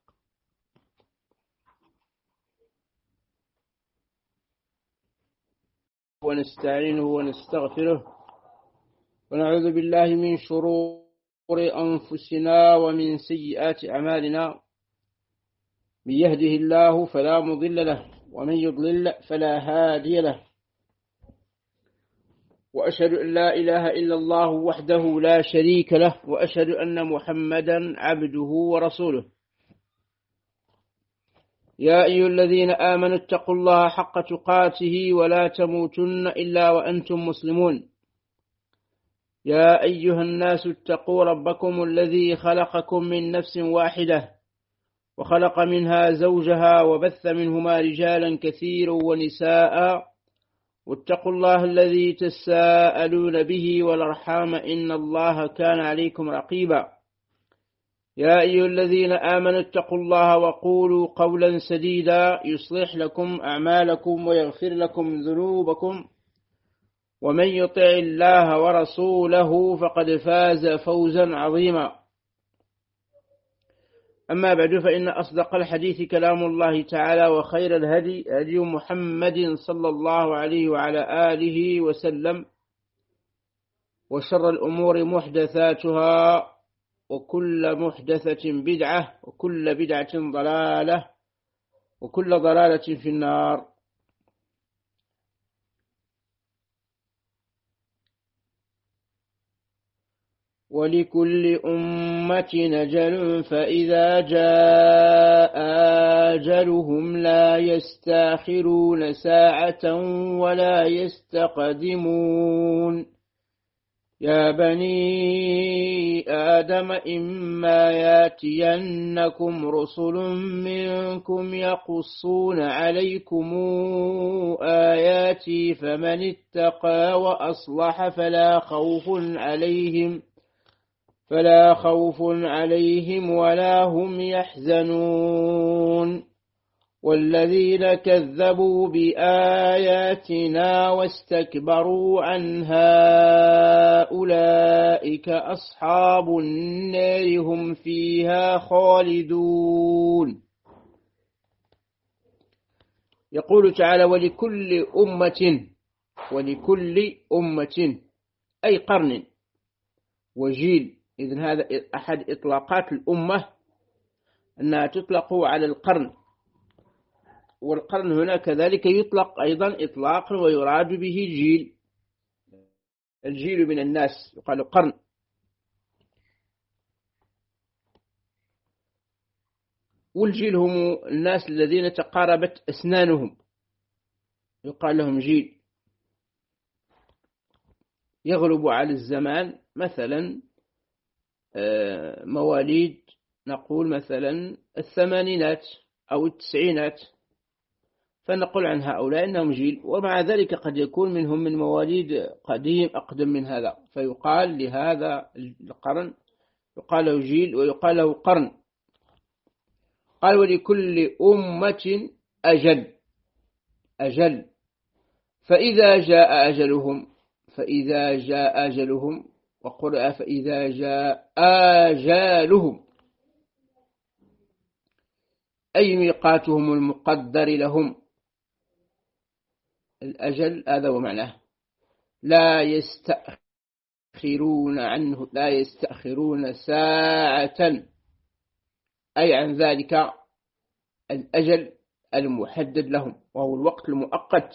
Speaker 1: ونستعينه ونستغفره ونعوذ بالله من شرور أنفسنا ومن سيئات أعمالنا. من يهده الله فلا مضل له ومن يضلل فلا هادي له. وأشهد أن لا إله إلا الله وحده لا شريك له وأشهد أن محمدا عبده ورسوله. يا أيها الذين آمنوا اتقوا الله حق تقاته ولا تموتن إلا وأنتم مسلمون. يا أيها الناس اتقوا ربكم الذي خلقكم من نفس واحدة وخلق منها زوجها وبث منهما رجالا كثيرا ونساء واتقوا الله الذي تساءلون به والأرحام إن الله كان عليكم رقيبا. يا أيها الذين آمنوا اتقوا الله وقولوا قولا سديدا يصلح لكم أعمالكم ويغفر لكم ذنوبكم ومن يطع الله ورسوله فقد فاز فوزا عظيما. أما بعد فإن أصدق الحديث كلام الله تعالى وخير الهدي هدي محمد صلى الله عليه وعلى آله وسلم وشر الأمور محدثاتها وكل محدثة بدعة وكل بدعة ضلالة وكل ضلالة في النار. ولكل أمة أجل فإذا جاء أجلهم لا يستأخرون ساعة ولا يستقدمون. يا بني آدم إما ياتينكم رسل منكم يقصون عليكم آياتي فمن اتقى وأصلح فلا خوف عليهم فلا خوف عليهم ولا هم يحزنون. والذين كذبوا بآياتنا واستكبروا عنها أولئك أصحاب النار هم فيها خالدون. يقول تعالى ولكل أمة ولكل أمة أي قرن وجيل. إذن هذا أحد إطلاقات الأمة أنها تطلق على القرن، والقرن هنا كذلك يطلق أيضا إطلاقا ويراد به جيل. الجيل من الناس يقال قرن. والجيل هم الناس الذين تقاربت أسنانهم يقال لهم جيل. يغلب على الزمان مثلا مواليد نقول مثلا الثمانينات أو التسعينات فنقول عن هؤلاء أنهم جيل، ومع ذلك قد يكون منهم من مواليد قديم أقدم من هذا فيقال لهذا القرن يقال له جيل ويقال له قرن. قال ولكل أمة أجل أجل فإذا جاء أجلهم فإذا جاء أجلهم وقرأ فإذا جاء آجالهم أي ميقاتهم المقدر لهم. الأجل هذا ومعناه لا يستأخرون عنه لا يستأخرون ساعة أي عن ذلك الأجل المحدد لهم وهو الوقت المؤقت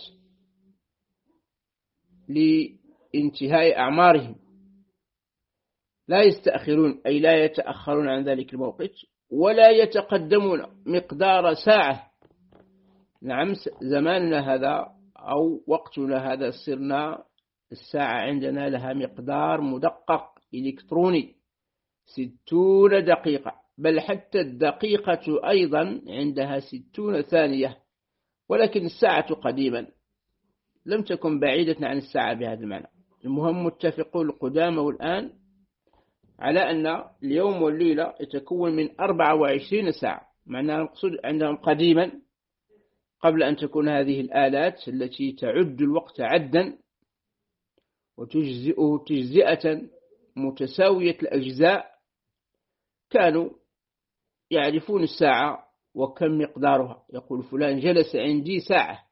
Speaker 1: لانتهاء أعمارهم. لا يستأخرون أي لا يتأخرون عن ذلك الموقت ولا يتقدمون مقدار ساعة. نعم، زماننا هذا أو وقتنا هذا صرنا الساعة عندنا لها مقدار مدقق إلكتروني ستون دقيقة، بل حتى الدقيقة أيضا عندها ستون ثانية. ولكن الساعة قديما لم تكن بعيدة عن الساعة بهذا المعنى. المهم متفقون القدامى والآن على أن اليوم والليلة يتكون من أربعة وعشرين ساعة، معناها المقصود عندهم قديما قبل أن تكون هذه الآلات التي تعد الوقت عدا وتجزئه تجزئة متساوية الأجزاء، كانوا يعرفون الساعة وكم مقدارها. يقول فلان جلس عندي ساعة،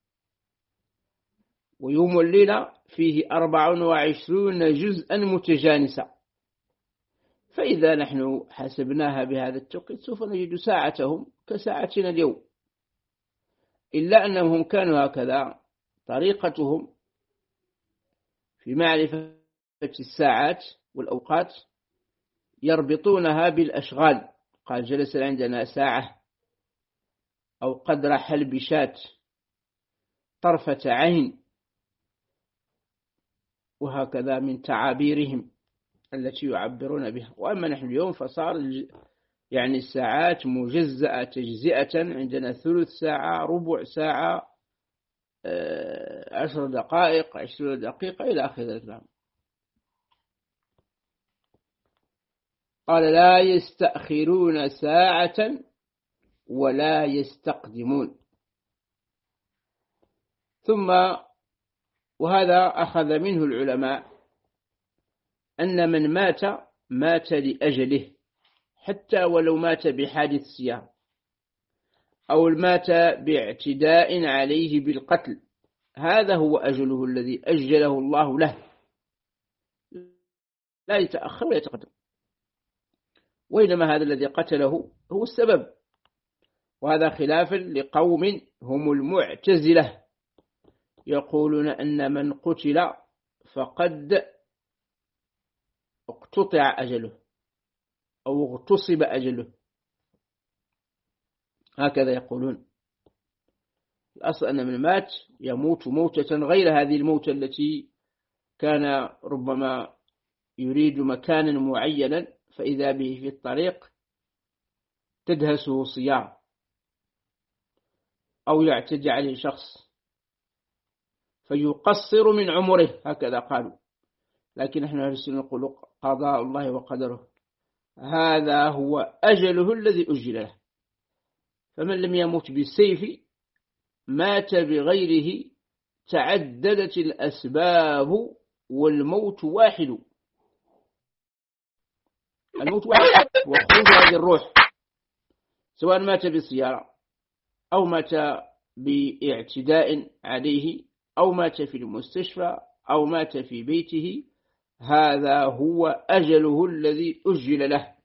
Speaker 1: ويوم الليلة فيه أربع وعشرون جزءا متجانسة. فإذا نحن حسبناها بهذا التوقيت سوف نجد ساعتهم كساعتنا اليوم، إلا أنهم كانوا هكذا. طريقتهم في معرفة الساعات والأوقات يربطونها بالأشغال. قال جلس عندنا ساعة، أو قدر حلب شاة، طرفة عين، وهكذا من تعابيرهم التي يعبرون بها. وأما نحن اليوم فصار يعني الساعات مجزأة تجزئة، عندنا ثلث ساعة، ربع ساعة، عشر دقائق، عشرين دقيقة، إلى آخر ذلك. قال لا يستأخرون ساعة ولا يستقدمون. ثم وهذا أخذ منه العلماء أن من مات مات لأجله، حتى ولو مات بحادث سيارة أو مات باعتداء عليه بالقتل، هذا هو أجله الذي أجله الله له، لا يتأخر ولا يتقدم. وإنما هذا الذي قتله هو السبب. وهذا خلاف لقوم هم المعتزلة، يقولون أن من قتل فقد اقتطع أجله أو اغتصب أجله، هكذا يقولون. الأصل أن من مات يموت موتة غير هذه الموتة التي كان ربما يريد مكانا معينا فإذا به في الطريق تدهسه سيارة أو يعتدي عليه شخص فيقصر من عمره، هكذا قالوا. لكن نحن أهل السنة نقول قضاء الله وقدره، هذا هو أجله الذي أجل له. فمن لم يموت بالسيف مات بغيره، تعددت الأسباب والموت واحد. الموت واحد وخروج هذه الروح، سواء مات بالسيارة أو مات باعتداء عليه أو مات في المستشفى أو مات في بيته، هذا هو أجله الذي أجل له.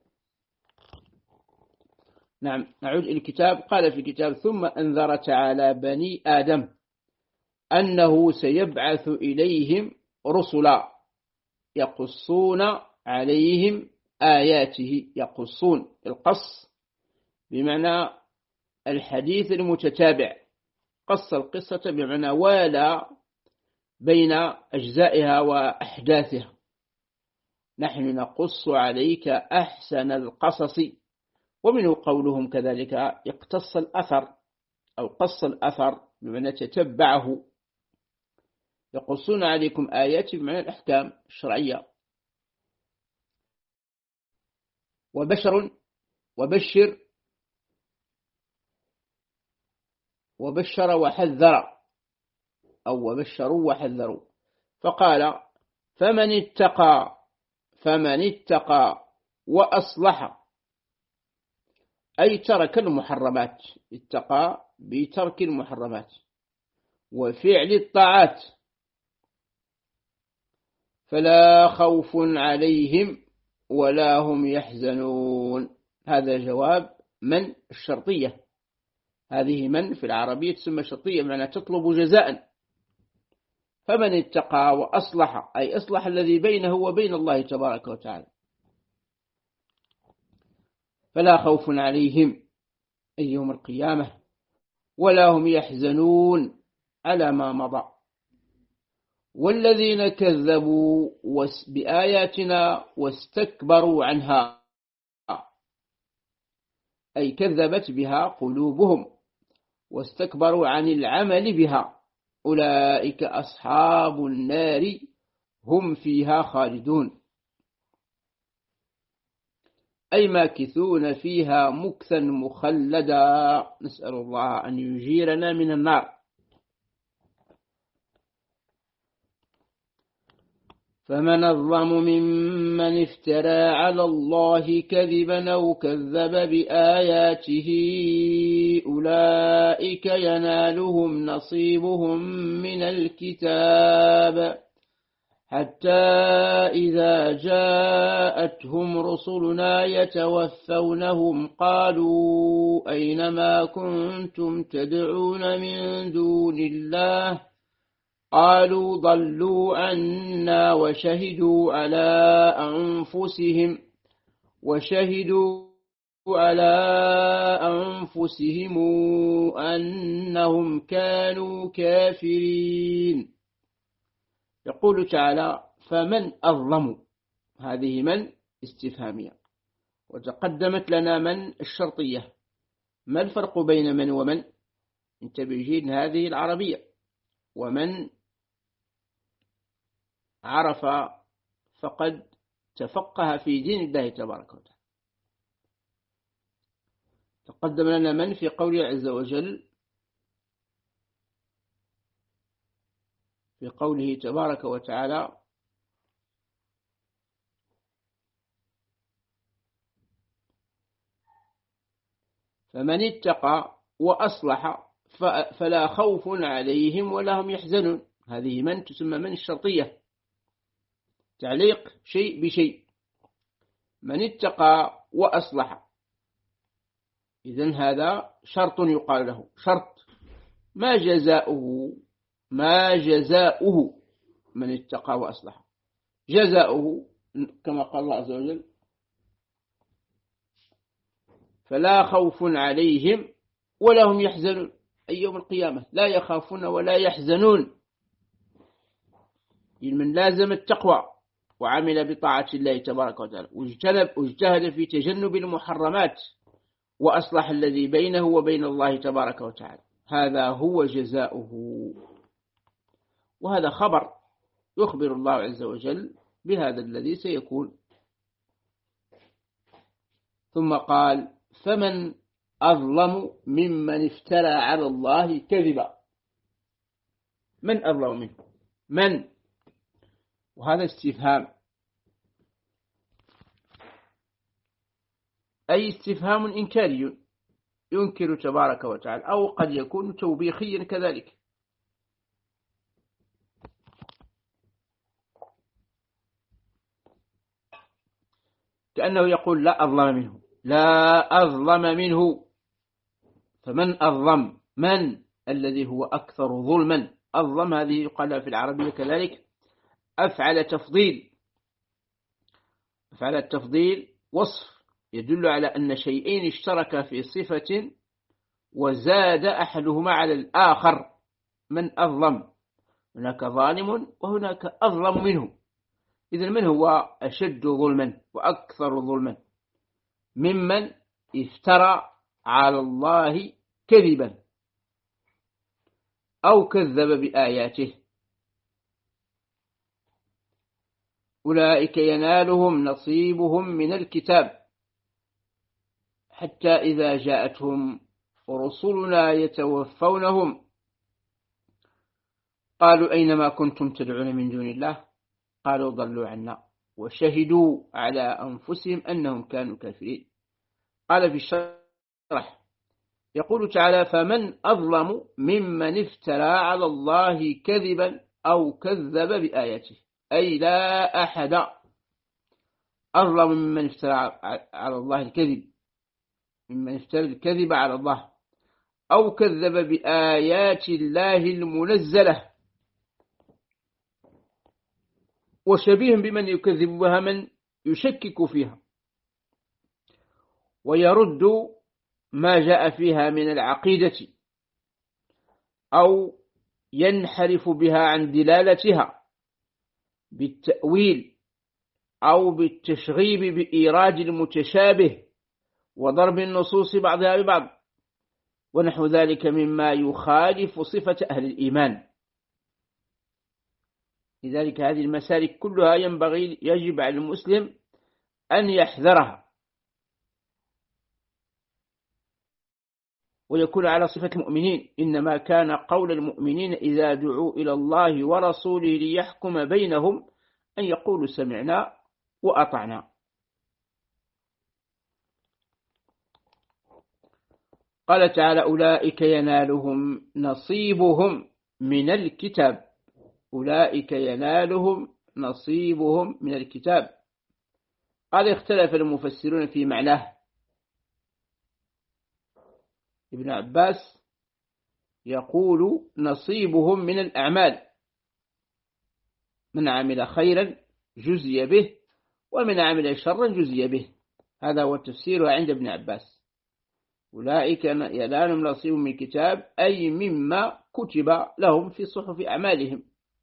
Speaker 1: نعم، نعود إلى الكتاب. قال في الكتاب ثم أنذر تعالى بني آدم أنه سيبعث إليهم رسلا يقصون عليهم آياته. يقصون، القص بمعنى الحديث المتتابع، قص القصة بمعنى والى بين أجزائها وأحداثها. نحن نقص عليك أحسن القصص. ومنه قولهم كذلك اقتص الأثر أو قص الأثر بمعنى تتبعه. يقصون عليكم آيات بمعنى الأحكام الشرعية. وبشر وبشر وبشر وحذر أو وبشروا وحذروا. فقال فمن اتقى فمن اتقى وأصلح، أي ترك المحرمات، اتقى بترك المحرمات وفعل الطاعات، فلا خوف عليهم ولا هم يحزنون. هذا جواب من الشرطية. هذه من في العربية تسمى شرطية، معنى تطلب جزاء. فمن اتقى وأصلح، أي أصلح الذي بينه وبين الله تبارك وتعالى. فلا خوف عليهم أي يوم القيامة ولا هم يحزنون على ما مضى. والذين كذبوا بآياتنا واستكبروا عنها أي كذبت بها قلوبهم واستكبروا عن العمل بها أولئك أصحاب النار هم فيها خالدون أي ماكثون فيها مكثا مخلدا. نسأل الله أن يجيرنا من النار. فمن أظلم ممن افترى على الله كذبا أو كذب بآياته أولئك ينالهم نصيبهم من الكتاب حتى إذا جاءتهم رسلنا يتوفونهم قالوا أينما كنتم تدعون من دون الله قالوا ضلوا عنا وشهدوا على أنفسهم وشهدوا على أنفسهم أنهم كانوا كافرين. يقول تعالى فمن أظلم، هذه من استفهامية، وتقدمت لنا من الشرطية. ما الفرق بين من ومن؟ انتبه جيدا، هذه العربية. ومن عرف فقد تفقه في دين الله تبارك وتعالى. تقدم لنا من في قوله عز وجل في قوله تبارك وتعالى فمن اتقى وأصلح فلا خوف عليهم ولا هم يحزنون. هذه من تسمى من الشرطية، تعليق شيء بشيء. من اتقى وأصلح، إذن هذا شرط يقال له شرط. ما جزاؤه؟ ما جزاؤه من اتقى وأصلح؟ جزاؤه كما قال الله عز وجل فلا خوف عليهم ولا هم يحزنون أي يوم القيامة، لا يخافون ولا يحزنون. من لازم التقوى وعمل بطاعة الله تبارك وتعالى واجتنب واجتهد في تجنب المحرمات وأصلح الذي بينه وبين الله تبارك وتعالى، هذا هو جزاؤه. وهذا خبر يخبر الله عز وجل بهذا الذي سيكون. ثم قال فمن أظلم ممن افترى على الله كذبا. من أظلم منه؟ من؟ وهذا استفهام، أي استفهام إنكاري ينكر تبارك وتعالى، أو قد يكون توبيخيا كذلك. كأنه يقول لا أظلم منه، لا أظلم منه. فمن أظلم؟ من الذي هو أكثر ظلما؟ أظلم هذه يقال في العربية كذلك أفعل تفضيل. أفعل التفضيل وصف يدل على أن شيئين اشتركا في صفة وزاد أحدهما على الآخر. من أظلم؟ هناك ظالم وهناك أظلم منه. إذن من هو أشد ظلما وأكثر ظلما؟ ممن افترى على الله كذبا أو كذب بآياته أولئك ينالهم نصيبهم من الكتاب حتى إذا جاءتهم رسلنا يتوفونهم قالوا أينما كنتم تدعون من دون الله قالوا ضلوا عنا وشهدوا على أنفسهم أنهم كانوا كافرين. قال في الشرح يقول تعالى فمن أظلم ممن افترى على الله كذبا أو كذب بآياته، أي لا أحد أظلم ممن افترى على الله الكذب، ممن افترى الكذب على الله أو كذب بآيات الله المنزلة. وشبيه بمن يكذب بها من يشكك فيها. ويرد ما جاء فيها من العقيدة أو ينحرف بها عن دلالتها بالتأويل أو بالتشغيب بإيراج المتشابه وضرب النصوص بعضها ببعض ونحو ذلك مما يخالف صفة أهل الإيمان. لذلك هذه المسالك كلها ينبغي يجب على المسلم أن يحذرها ويكون على صفة المؤمنين. إنما كان قول المؤمنين إذا دعوا إلى الله ورسوله ليحكم بينهم أن يقولوا سمعنا وأطعنا. قال تعالى أولئك ينالهم نصيبهم من الكتاب. أولئك ينالهم نصيبهم من الكتاب. قال اختلف المفسرون في معناه. ابن عباس يقول نصيبهم من الأعمال، من عمل خيرا جزي به ومن عمل شرا جزي به. هذا هو التفسير عند ابن عباس. أولئك ينالهم نصيبهم من الكتاب أي مما كتب لهم في صحف أعمالهم،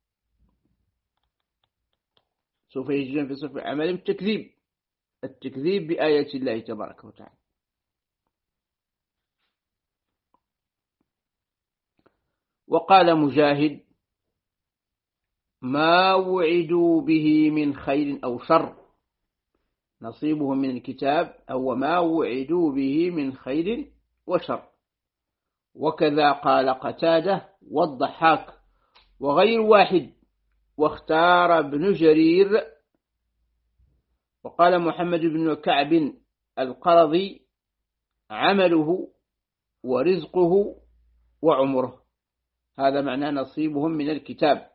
Speaker 1: سوف يجدون في صحف أعمالهم التكذيب التكذيب بآيات الله تبارك وتعالى. وقال مجاهد ما وعدوا به من خير أو شر، نصيبهم من الكتاب أو ما وعدوا به من خير وشر. وكذا قال قتادة والضحاك وغير واحد، واختار ابن جرير. وقال محمد بن كعب القرظي عمله ورزقه وعمره، هذا معناه نصيبهم من الكتاب.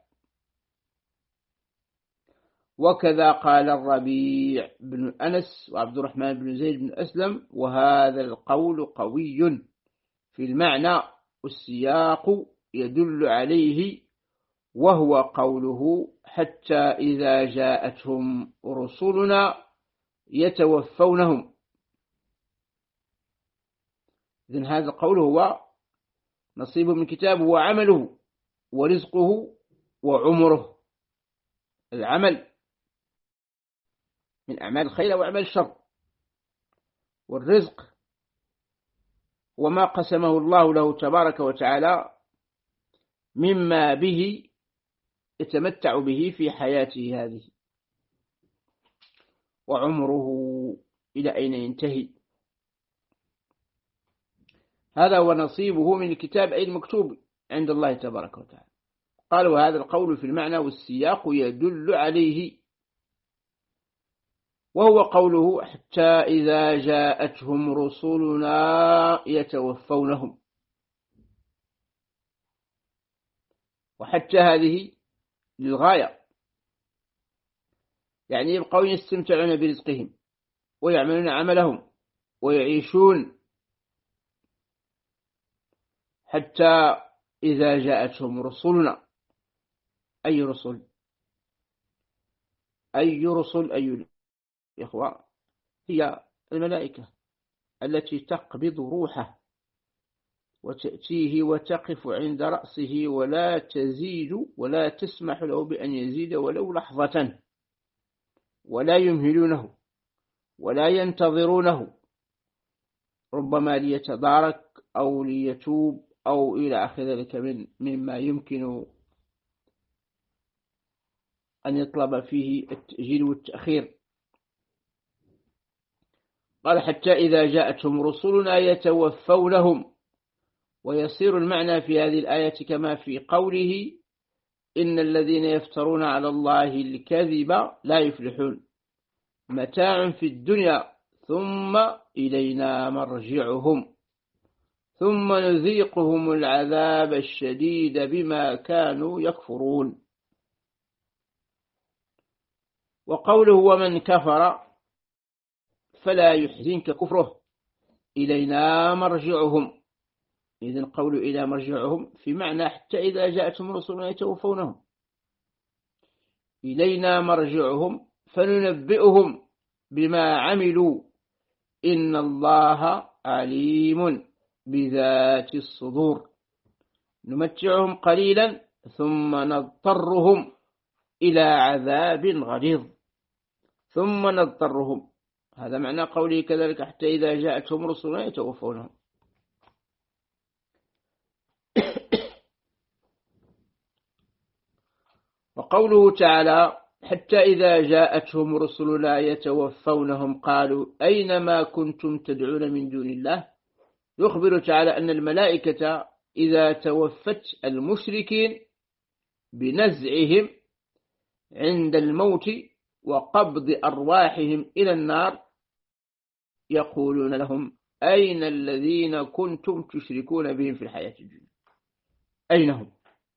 Speaker 1: وكذا قال الربيع بن أنس وعبد الرحمن بن زيد بن أسلم، وهذا القول قوي في المعنى والسياق يدل عليه، وهو قوله حتى إذا جاءتهم رسلنا يتوفونهم. إذن هذا القول هو نصيبه من كتابه وعمله ورزقه وعمره. العمل من أعمال الخير وأعمال الشر، والرزق وما قسمه الله له تبارك وتعالى مما به يتمتع به في حياته هذه، وعمره إلى أين ينتهي. هذا هو نصيبه من الكتاب أي المكتوب عند الله تبارك وتعالى. قال وهذا القول في المعنى والسياق يدل عليه، وهو قوله حتى إذا جاءتهم رسلنا يتوفونهم. وحتى هذه للغاية، يعني يبقون يستمتعون برزقهم ويعملون عملهم ويعيشون حتى إذا جاءتهم رسلنا. أي رسل أي رسل أي إخوة؟ هي الملائكة التي تقبض روحه وتأتيه وتقف عند رأسه ولا تزيد ولا تسمح له بأن يزيد ولو لحظة، ولا يمهلونه ولا ينتظرونه، ربما ليتدارك أو ليتوب أو إلى آخر ذلك من مما يمكن أن يطلب فيه التأجيل والتأخير. قال حتى إذا جاءتهم رسلنا يتوفونهم. ويصير المعنى في هذه الآية كما في قوله إن الذين يفترون على الله الكذب لا يفلحون، متاع في الدنيا ثم إلينا مرجعهم ثم نذيقهم العذاب الشديد بما كانوا يكفرون. وقوله ومن كفر فلا يحزنك كفره إلينا مرجعهم. إذن قول إلى مرجعهم في معنى حتى إذا جاءتهم رسلنا يتوفونهم. إلينا مرجعهم فننبئهم بما عملوا إن الله عليم بذات الصدور نمتعهم قليلا ثم نضطرهم إلى عذاب غليظ ثم نضطرهم، هذا معنى قوله كذلك حتى إذا جاءتهم رسلنا يتوفونهم. وقوله تعالى حتى إذا جاءتهم رسلنا يتوفونهم قالوا أين ما كنتم تدعون من دون الله، يخبر تعالى أن الملائكة إذا توفت المشركين بنزعهم عند الموت وقبض أرواحهم إلى النار يقولون لهم أين الذين كنتم تشركون بهم في الحياة الدنيا، أين هم؟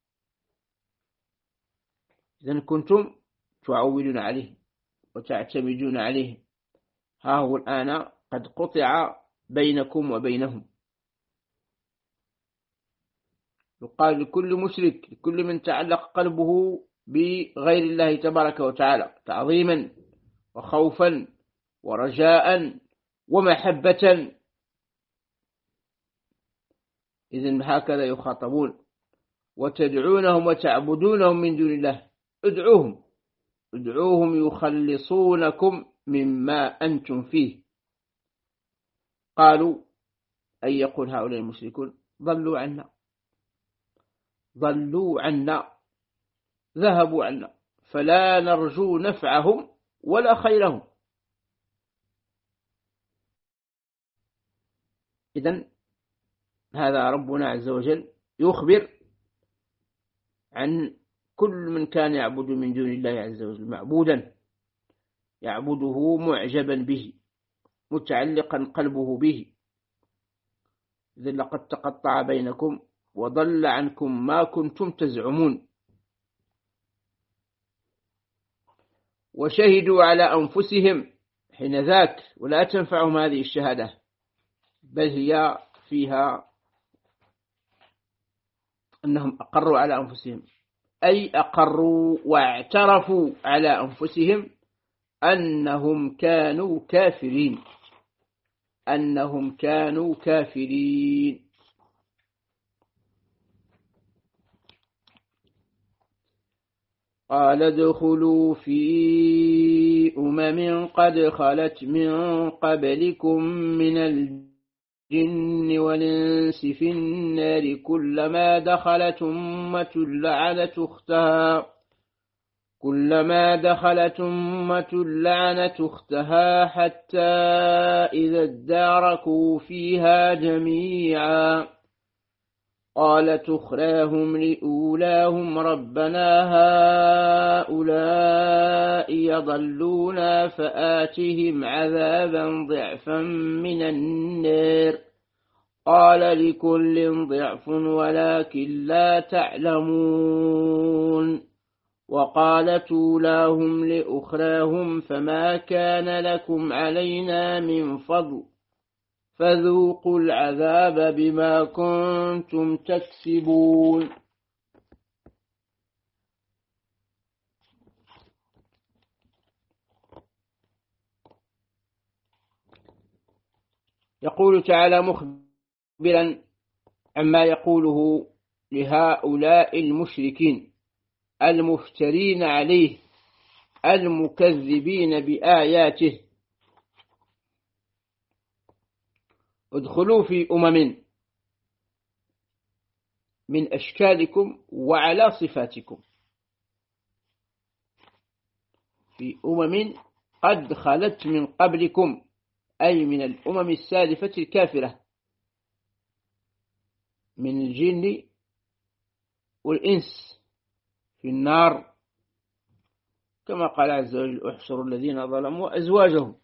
Speaker 1: إذن كنتم تعولون عليه وتعتمدون عليه، ها هو الآن قد قطع بينكم وبينهم. يقال لكل مشرك، لكل من تعلق قلبه بغير الله تبارك وتعالى تعظيما وخوفا ورجاء ومحبة، إذن هكذا يخاطبون. وتدعونهم وتعبدونهم من دون الله، ادعوهم ادعوهم يخلصونكم مما أنتم فيه. قالوا أن يقول هؤلاء المشركون ضلوا عنا ضلوا عنا ذهبوا عنا فلا نرجو نفعهم ولا خيرهم. إذن هذا ربنا عز وجل يخبر عن كل من كان يعبد من دون الله عز وجل معبودا يعبده معجبا به متعلقا قلبه به. إذن لقد تقطع بينكم وضل عنكم ما كنتم تزعمون. وشهدوا على أنفسهم حين ذاك ولا تنفعهم هذه الشهادة، بل هي فيها أنهم أقروا على أنفسهم، أي أقروا واعترفوا على أنفسهم أنهم كانوا كافرين أنهم كانوا كافرين. قال ادخلوا في أمم قد خلت من قبلكم من الجن والإنس في النار كلما دخلت أمة لعنت أختها كلما دخلت أمة لعنت أختها حتى إذا اداركوا فيها جميعا قالت أخراهم لأولاهم ربنا هؤلاء يضلونا فآتهم عذابا ضعفا من النار قال لكل ضعف ولكن لا تعلمون. وقالت أولاهم لأخراهم فما كان لكم علينا من فضل فذوقوا العذاب بما كنتم تكسبون. يقول تعالى مخبرا عما يقوله لهؤلاء المشركين المفترين عليه المكذبين بآياته: ادخلوا في أمم من أشكالكم وعلى صفاتكم، في أمم قد خلت من قبلكم أي من الأمم السالفة الكافرة من الجن والإنس في النار، كما قال عز وجل: احشروا الذين ظلموا أزواجهم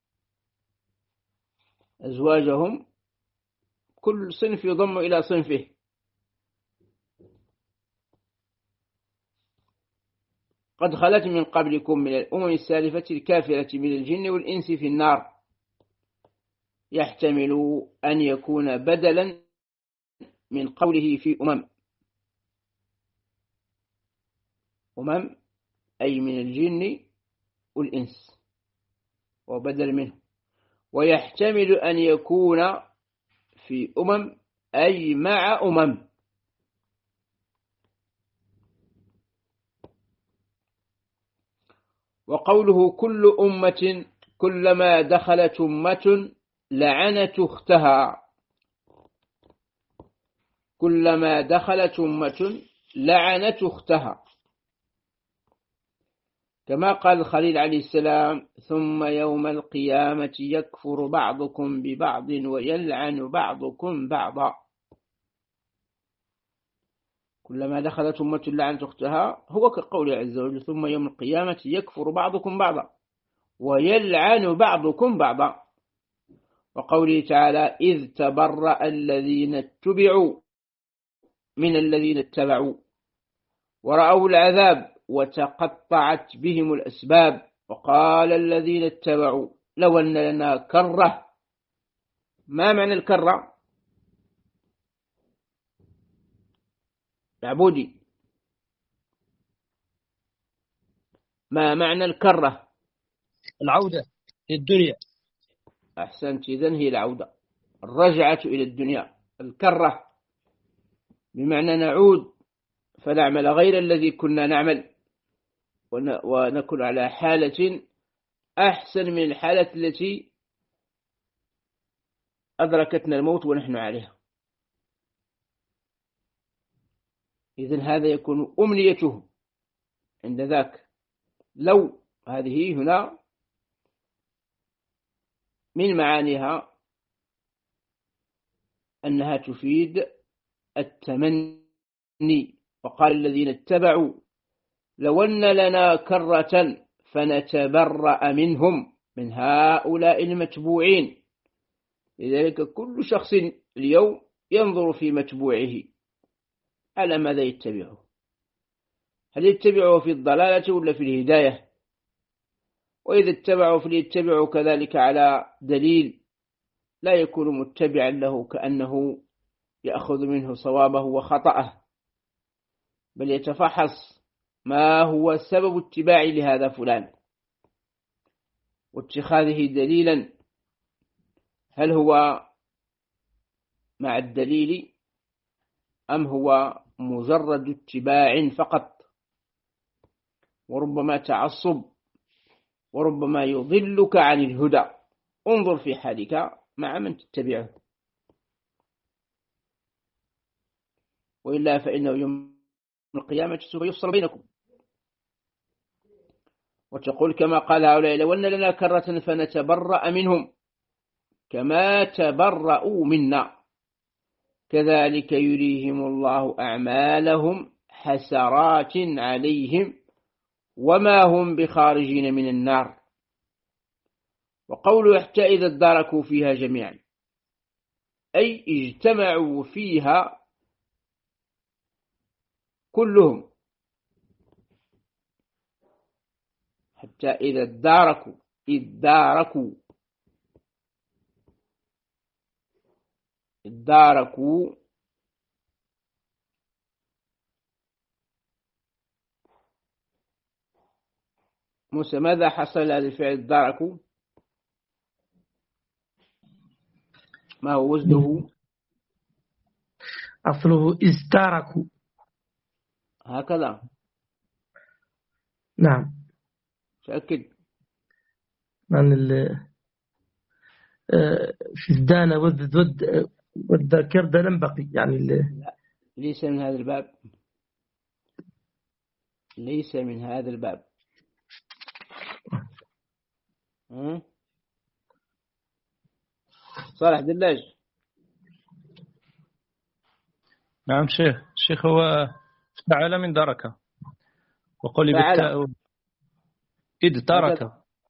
Speaker 1: أزواجهم كل صنف يضم إلى صنفه. قد خلت من قبلكم من الأمم السالفة الكافرة من الجن والإنس في النار، يحتمل أن يكون بدلا من قوله في أمم أمم أي من الجن والإنس وبدل منه. ويحتمل أن يكون في أمم أي مع أمم. وقوله كل أمة كلما دخلت أمة لعنت أختها، كلما دخلت أمة لعنت أختها، كما قال الخليل عليه السلام ثم يوم القيامة يكفر بعضكم ببعض ويلعن بعضكم بعضا. كلما دخلت أمة لعنت أختها هو كقوله عز وجل ثم يوم القيامة يكفر بعضكم بعضا ويلعن بعضكم بعضا. وقوله تعالى إذ تبرأ الذين اتبعوا من الذين اتبعوا ورأوا العذاب وتقطعت بهم الأسباب وقال الذين اتبعوا لو أن لنا كرة. ما معنى الكرة؟ عبودي، ما معنى الكرة؟
Speaker 2: العودة للدنيا.
Speaker 1: أحسنت، إذن هي العودة، الرجعة إلى الدنيا. الكرة بمعنى نعود فنعمل غير الذي كنا نعمل ونكون على حالة أحسن من الحالة التي أدركتنا الموت ونحن عليها. إذن هذا يكون أمنيته عند ذاك. لو هذه هنا من معانيها أنها تفيد التمني. وقال الذين اتبعوا لو أن لنا كرة فنتبرأ منهم من هؤلاء المتبوعين. لذلك كل شخص اليوم ينظر في متبوعه على ماذا يتبعه، هل يتبعه في الضلالة ولا في الهداية؟ وإذا اتبعوا فليتبعوا كذلك على دليل، لا يكون متبعا له كأنه يأخذ منه صوابه وخطأه، بل يتفحص ما هو سبب اتباعي لهذا فلان واتخاذه دليلا، هل هو مع الدليل أم هو مجرد اتباع فقط، وربما تعصب، وربما يضلك عن الهدى. انظر في حالك مع من تتبعه، وإلا فإنه يوم القيامة سوف يفصل بينكم وتقول كما قال هؤلاء لو أن لنا كرة فنتبرأ منهم كما تبرأوا منا كذلك يريهم الله أعمالهم حسرات عليهم وما هم بخارجين من النار. وقوله حتى إذا اداركوا فيها جميعا أي اجتمعوا فيها كلهم، حتى إذا اداركوا اداركوا اداركوا موسى ماذا حصل هذا الفعل اداركوا؟ ما هو وزنه؟
Speaker 2: أصله ازداركوا.
Speaker 1: هكذا.
Speaker 2: نعم.
Speaker 1: تأكد.
Speaker 2: عن ال في الدان ود ود والذاكر ده لم بقي يعني
Speaker 1: لا، ليس من هذا الباب، ليس من هذا الباب. صالح دلاج.
Speaker 3: نعم شيخ. شيخ هو فعل من درك وقل بالتاء إذ ترك.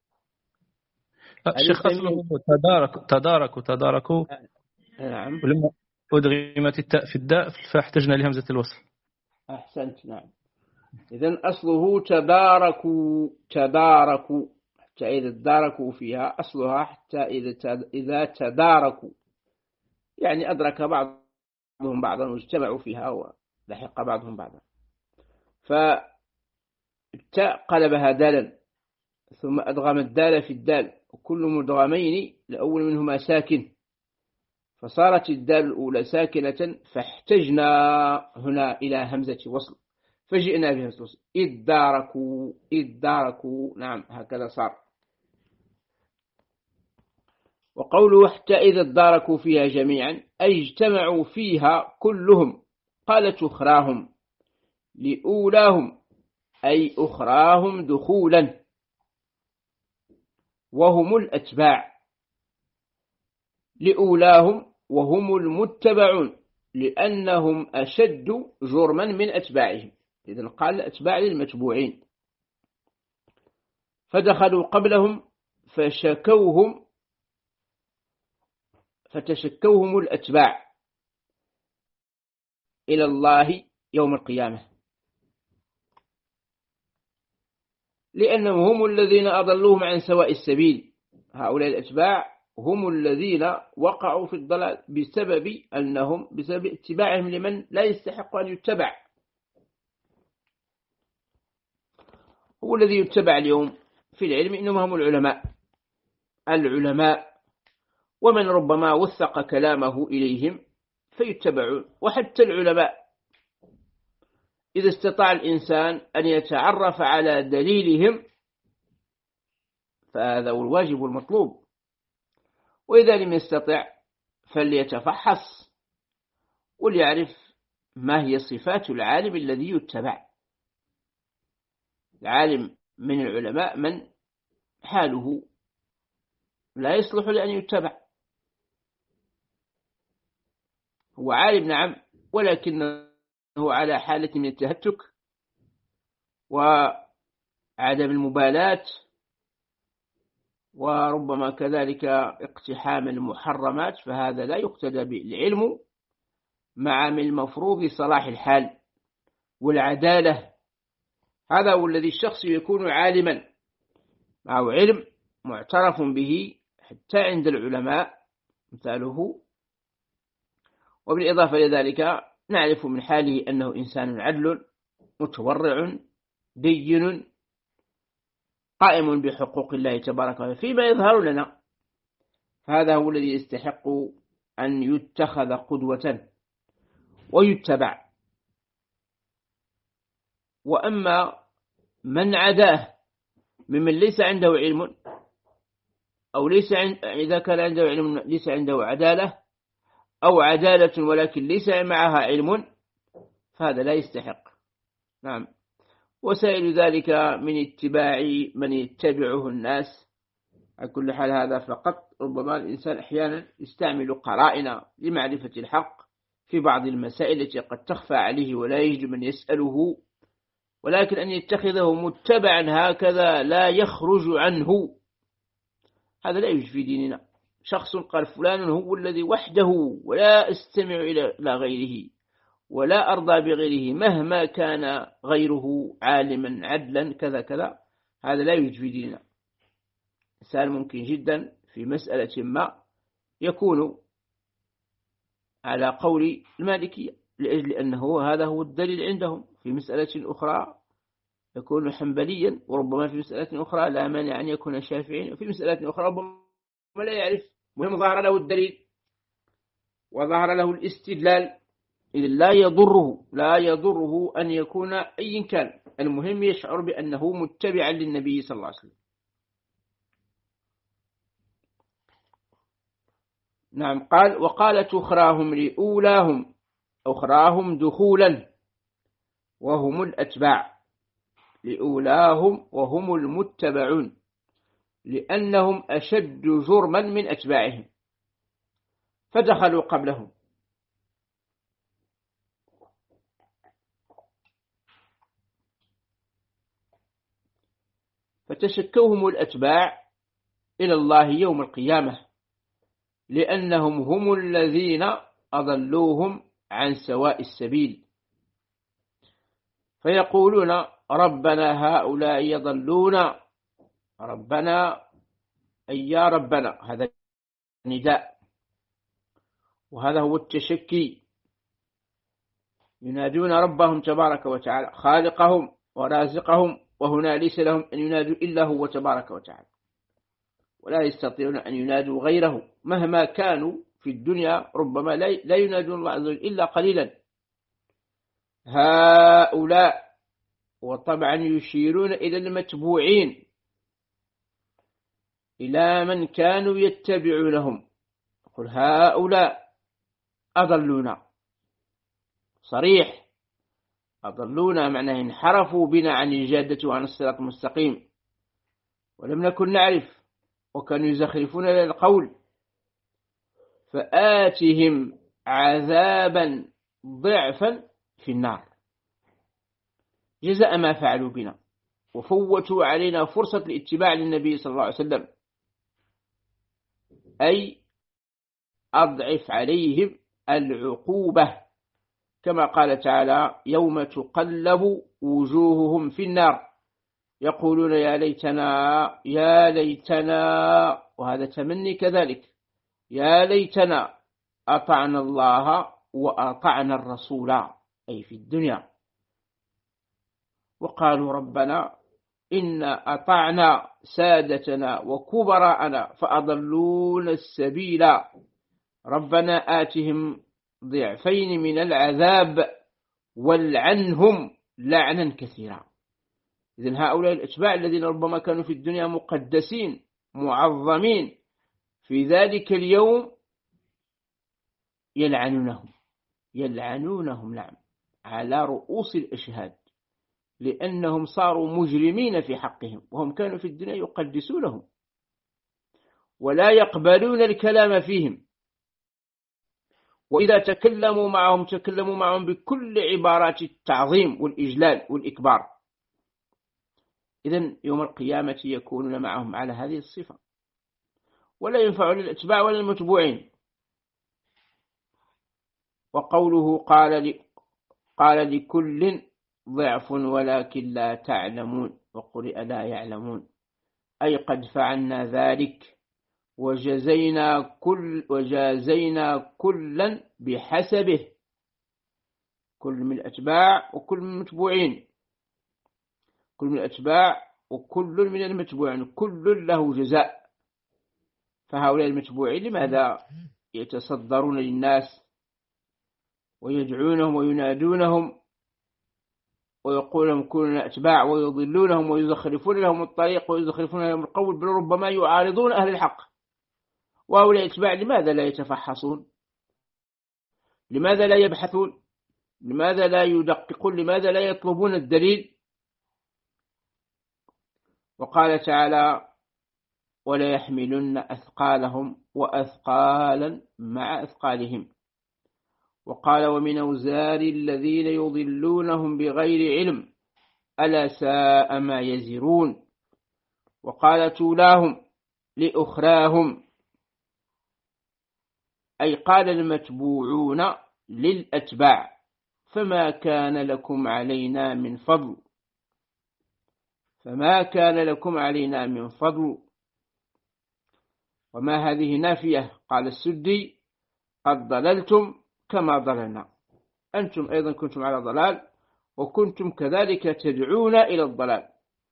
Speaker 3: الشيخ أصله تدارك تدارك وتداركوا.
Speaker 1: نعم.
Speaker 3: ولما أدغمت التاء في الداء فاحتجنا لهمزة الوصل.
Speaker 1: أحسنت. نعم. إذن أصله تداركوا تداركوا حتى إذا تداركوا فيها، أصلها حتى إذا إذا تداركوا يعني أدرك بعضهم بعضا واجتمعوا فيها ولحق بعضهم بعضا. فالتاء قلبها دالا ثم أدغم الدال في الدال، وكل مدغمين الأول منهما ساكن، فصارت الدال الأولى ساكنة، فاحتجنا هنا إلى همزة وصل، فجئنا بها الوصل، إذ داركوا إذ داركوا. نعم هكذا صار. وقوله حتى إذا اداركوا فيها جميعا أي اجتمعوا فيها كلهم، قالت أخراهم لأولاهم أي أخراهم دخولا، وهم الأتباع، لأولاهم وهم المتبعون لأنهم أشد جرما من أتباعهم. إذن قال الأتباع للمتبوعين، فدخلوا قبلهم فشكوهم فتشكوهم الأتباع إلى الله يوم القيامة، لأنهم هم الذين أضلوهم عن سواء السبيل. هؤلاء الأتباع هم الذين وقعوا في الضلال بسبب أنهم بسبب اتباعهم لمن لا يستحق أن يتبع. هو الذي يتبع اليوم في العلم إنما هم العلماء العلماء ومن ربما وثق كلامه إليهم فيتبعون. وحتى العلماء إذا استطاع الإنسان أن يتعرف على دليلهم فهذا هو الواجب المطلوب، وإذا لم يستطع فليتفحص وليعرف ما هي صفات العالم الذي يتبع. العالم من العلماء من حاله لا يصلح لأن يتبع، هو عالم نعم، ولكنه على حالة من التهتك وعدم المبالاة، وربما كذلك اقتحام المحرمات، فهذا لا يقتدى به. العلم مع من المفروض صلاح الحال والعدالة، هذا هو الذي الشخص يكون عالما معه علم معترف به حتى عند العلماء مثاله. وبالإضافة إلى ذلك نعرف من حاله أنه إنسان عدل متورع دين قائم بحقوق الله تبارك وتعالى فيما يظهر لنا، هذا هو الذي يستحق أن يتخذ قدوة ويتبع. وأما من عداه ممن ليس عنده علم أو ليس عند إذا كان عنده علم ليس عنده عدالة أو عدالة ولكن ليس معها علم فهذا لا يستحق. نعم. وسائل ذلك من اتباع من يتبعه الناس. على كل حال هذا فقط، ربما الإنسان أحيانا يستعمل قرائن لمعرفة الحق في بعض المسائل التي قد تخفى عليه ولا يجد من يسأله، ولكن أن يتخذه متبعا هكذا لا يخرج عنه هذا لا يوجد في ديننا. شخص قال فلان هو الذي وحده ولا استمع إلى غيره ولا أرضى بغيره مهما كان غيره عالما عدلا كذا كذا، هذا لا يوجد في ديننا. إنسان ممكن جدا في مسألة ما يكون على قول المالكية لأجل أنه هذا هو الدليل عندهم، في مسألة أخرى يكون حنبليا، وربما في مسألة أخرى لا مانع أن يكون شافعيا، وفي مسألة أخرى ربما لا يعرف، مهم ظهر له الدليل وظهر له الاستدلال، إذ لا يضره لا يضره أن يكون أي كان، المهم يشعر بأنه متبعا للنبي صلى الله عليه وسلم. نعم. قال وقالت أخراهم لأولاهم أخراهم دخولا وهم الأتباع، لأولاهم وهم المتبعون لأنهم أشد جرما من أتباعهم، فدخلوا قبلهم. فتشكوهم الأتباع إلى الله يوم القيامة لأنهم هم الذين أضلوهم عن سواء السبيل، فيقولون ربنا هؤلاء يضلون، ربنا أي يا ربنا، هذا نداء وهذا هو التشكي، ينادون ربهم تبارك وتعالى خالقهم ورازقهم وهنا ليس لهم أن ينادوا إلا هو تبارك وتعالى، ولا يستطيعون أن ينادوا غيره مهما كانوا في الدنيا، ربما لا ينادون الله عز وجل إلا قليلا. هؤلاء، وطبعا يشيرون إلى المتبوعين، إلى من كانوا يتبعونهم، قل هؤلاء أضلونا، صريح أضلونا معناه انحرفوا بنا عن الجادة وعن الصراط المستقيم، ولم نكن نعرف، وكانوا يزخرفون للقول. فآتهم عذابا ضعفا في النار جزاء ما فعلوا بنا، وفوتوا علينا فرصة الاتباع للنبي صلى الله عليه وسلم، أي أضعف عليهم العقوبة، كما قال تعالى يوم تقلب وجوههم في النار يقولون يا ليتنا يا ليتنا، وهذا تمني كذلك، يا ليتنا أطعنا الله وأطعنا الرسول، أي في الدنيا، وقالوا ربنا إنا أطعنا سادتنا وكبراءنا فأضلون السبيل، ربنا آتهم ضعفين من العذاب والعنهم لعنا كثيرا. إذن هؤلاء الأتباع الذين ربما كانوا في الدنيا مقدسين معظمين، في ذلك اليوم يلعنونهم يلعنونهم لعن على رؤوس الأشهاد، لأنهم صاروا مجرمين في حقهم، وهم كانوا في الدنيا يقدسونهم ولا يقبلون الكلام فيهم، وإذا تكلموا معهم تكلموا معهم بكل عبارات التعظيم والإجلال والإكبار. إذن يوم القيامة يكونون معهم على هذه الصفة، ولا ينفع للأتباع ولا المتبوعين. وقوله قال ل... قال لكل ضعف ولكن لا تعلمون، وقرئ لا يعلمون، أي قد فعلنا ذلك وجزينا كل وجازينا كلا بحسبه، كل من الأتباع وكل من المتبوعين، كل من الأتباع وكل من المتبوعين، كل له جزاء. فهؤلاء المتبوعين لماذا يتصدرون للناس ويدعونهم وينادونهم ويقول لهم كونوا أتباع، ويضلونهم ويزخرفون لهم الطريق ويزخرفون لهم القول، بل ربما يعارضون أهل الحق. وهؤلاء الأتباع لماذا لا يتفحصون؟ لماذا لا يبحثون؟ لماذا لا يدققون؟ لماذا لا يطلبون الدليل؟ وقال تعالى ولا يحملن أثقالهم وأثقالا مع أثقالهم. وقال ومن أوزار الذين يضلونهم بغير علم ألا ساء ما يزرون. وقال تولاهم لأخراهم، أي قال المتبوعون للأتباع فما كان لكم علينا من فضل، فما كان لكم علينا من فضل. وما هذه نافية، قال السدي قد ضللتم كما ضللنا، أنتم أيضا كنتم على ضلال وكنتم كذلك تدعون إلى الضلال،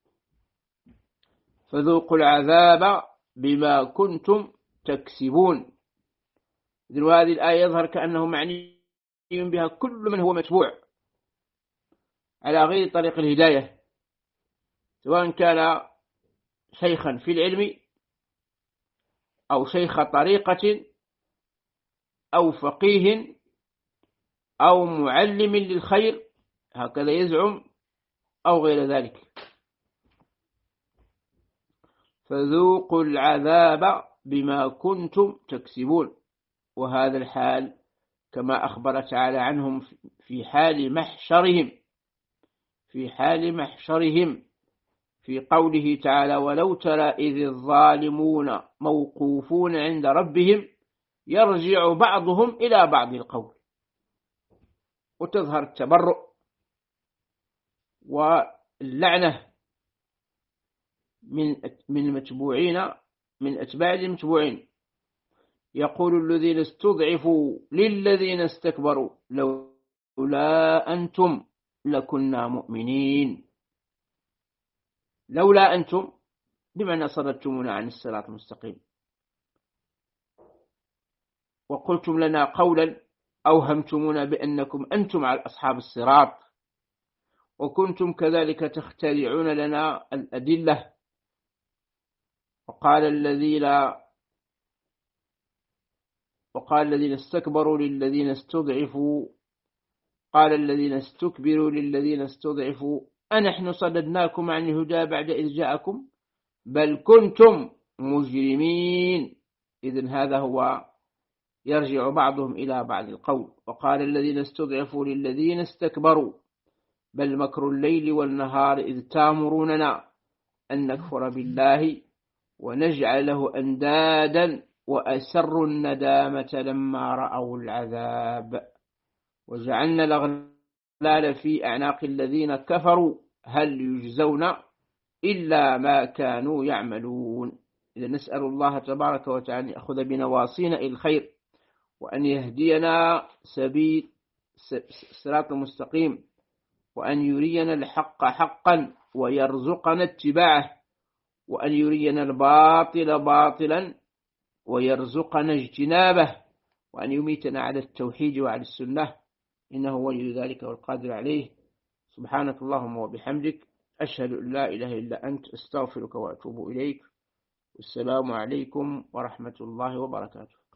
Speaker 1: فذوقوا العذاب بما كنتم تكسبون. وهذه الآية يظهر كأنه معني بها كل من هو متبوع على غير طريق الهداية، سواء كان شيخا في العلم أو شيخ طريقة أو فقيه أو معلم للخير، هكذا يزعم، أو غير ذلك. فذوقوا العذاب بما كنتم تكسبون. وهذا الحال كما أخبر تعالى عنهم في حال محشرهم، في حال محشرهم في قوله تعالى ولو ترى إذ الظالمون موقوفون عند ربهم يرجع بعضهم إلى بعض القول، وتظهر التبرؤ واللعنة من من المتبوعين، من أتباع المتبوعين. يقول الذين استضعفوا للذين استكبروا لولا أنتم لكنا مؤمنين. لولا أنتم بمعنى صددتمونا عن الصراط المستقيم وقلتم لنا قولا أوهمتمونا بأنكم أنتم على أصحاب الصراط وكنتم كذلك تخترعون لنا الأدلة. وقال الذين وقال الذين استكبروا للذين استضعفوا قال الذين استكبروا للذين استضعفوا أنحن صددناكم عن الهدى بعد إذ جاءكم بل كنتم مجرمين. إذن هذا هو يرجع بعضهم إلى بعض القول. وقال الذين استضعفوا للذين استكبروا بل مكر الليل والنهار إذ تامروننا أن نكفر بالله ونجعل له أندادا وأسروا الندامة لما رأوا العذاب وجعلنا الأغلال في أعناق الذين كفروا هل يجزون إلا ما كانوا يعملون. إذا نسأل الله تبارك وتعالى أن يأخذ بنواصينا إلى الخير وأن يهدينا سبيل الصراط المستقيم وأن يرينا الحق حقا ويرزقنا اتباعه وأن يرينا الباطل باطلا ويرزقنا اجتنابه وأن يميتنا على التوحيد وعلى السنة إنه ولي ذلك والقادر عليه. سبحانك اللهم وبحمدك أشهد أن لا إله إلا أنت أستغفرك وأتوب إليك. والسلام عليكم ورحمة الله وبركاته.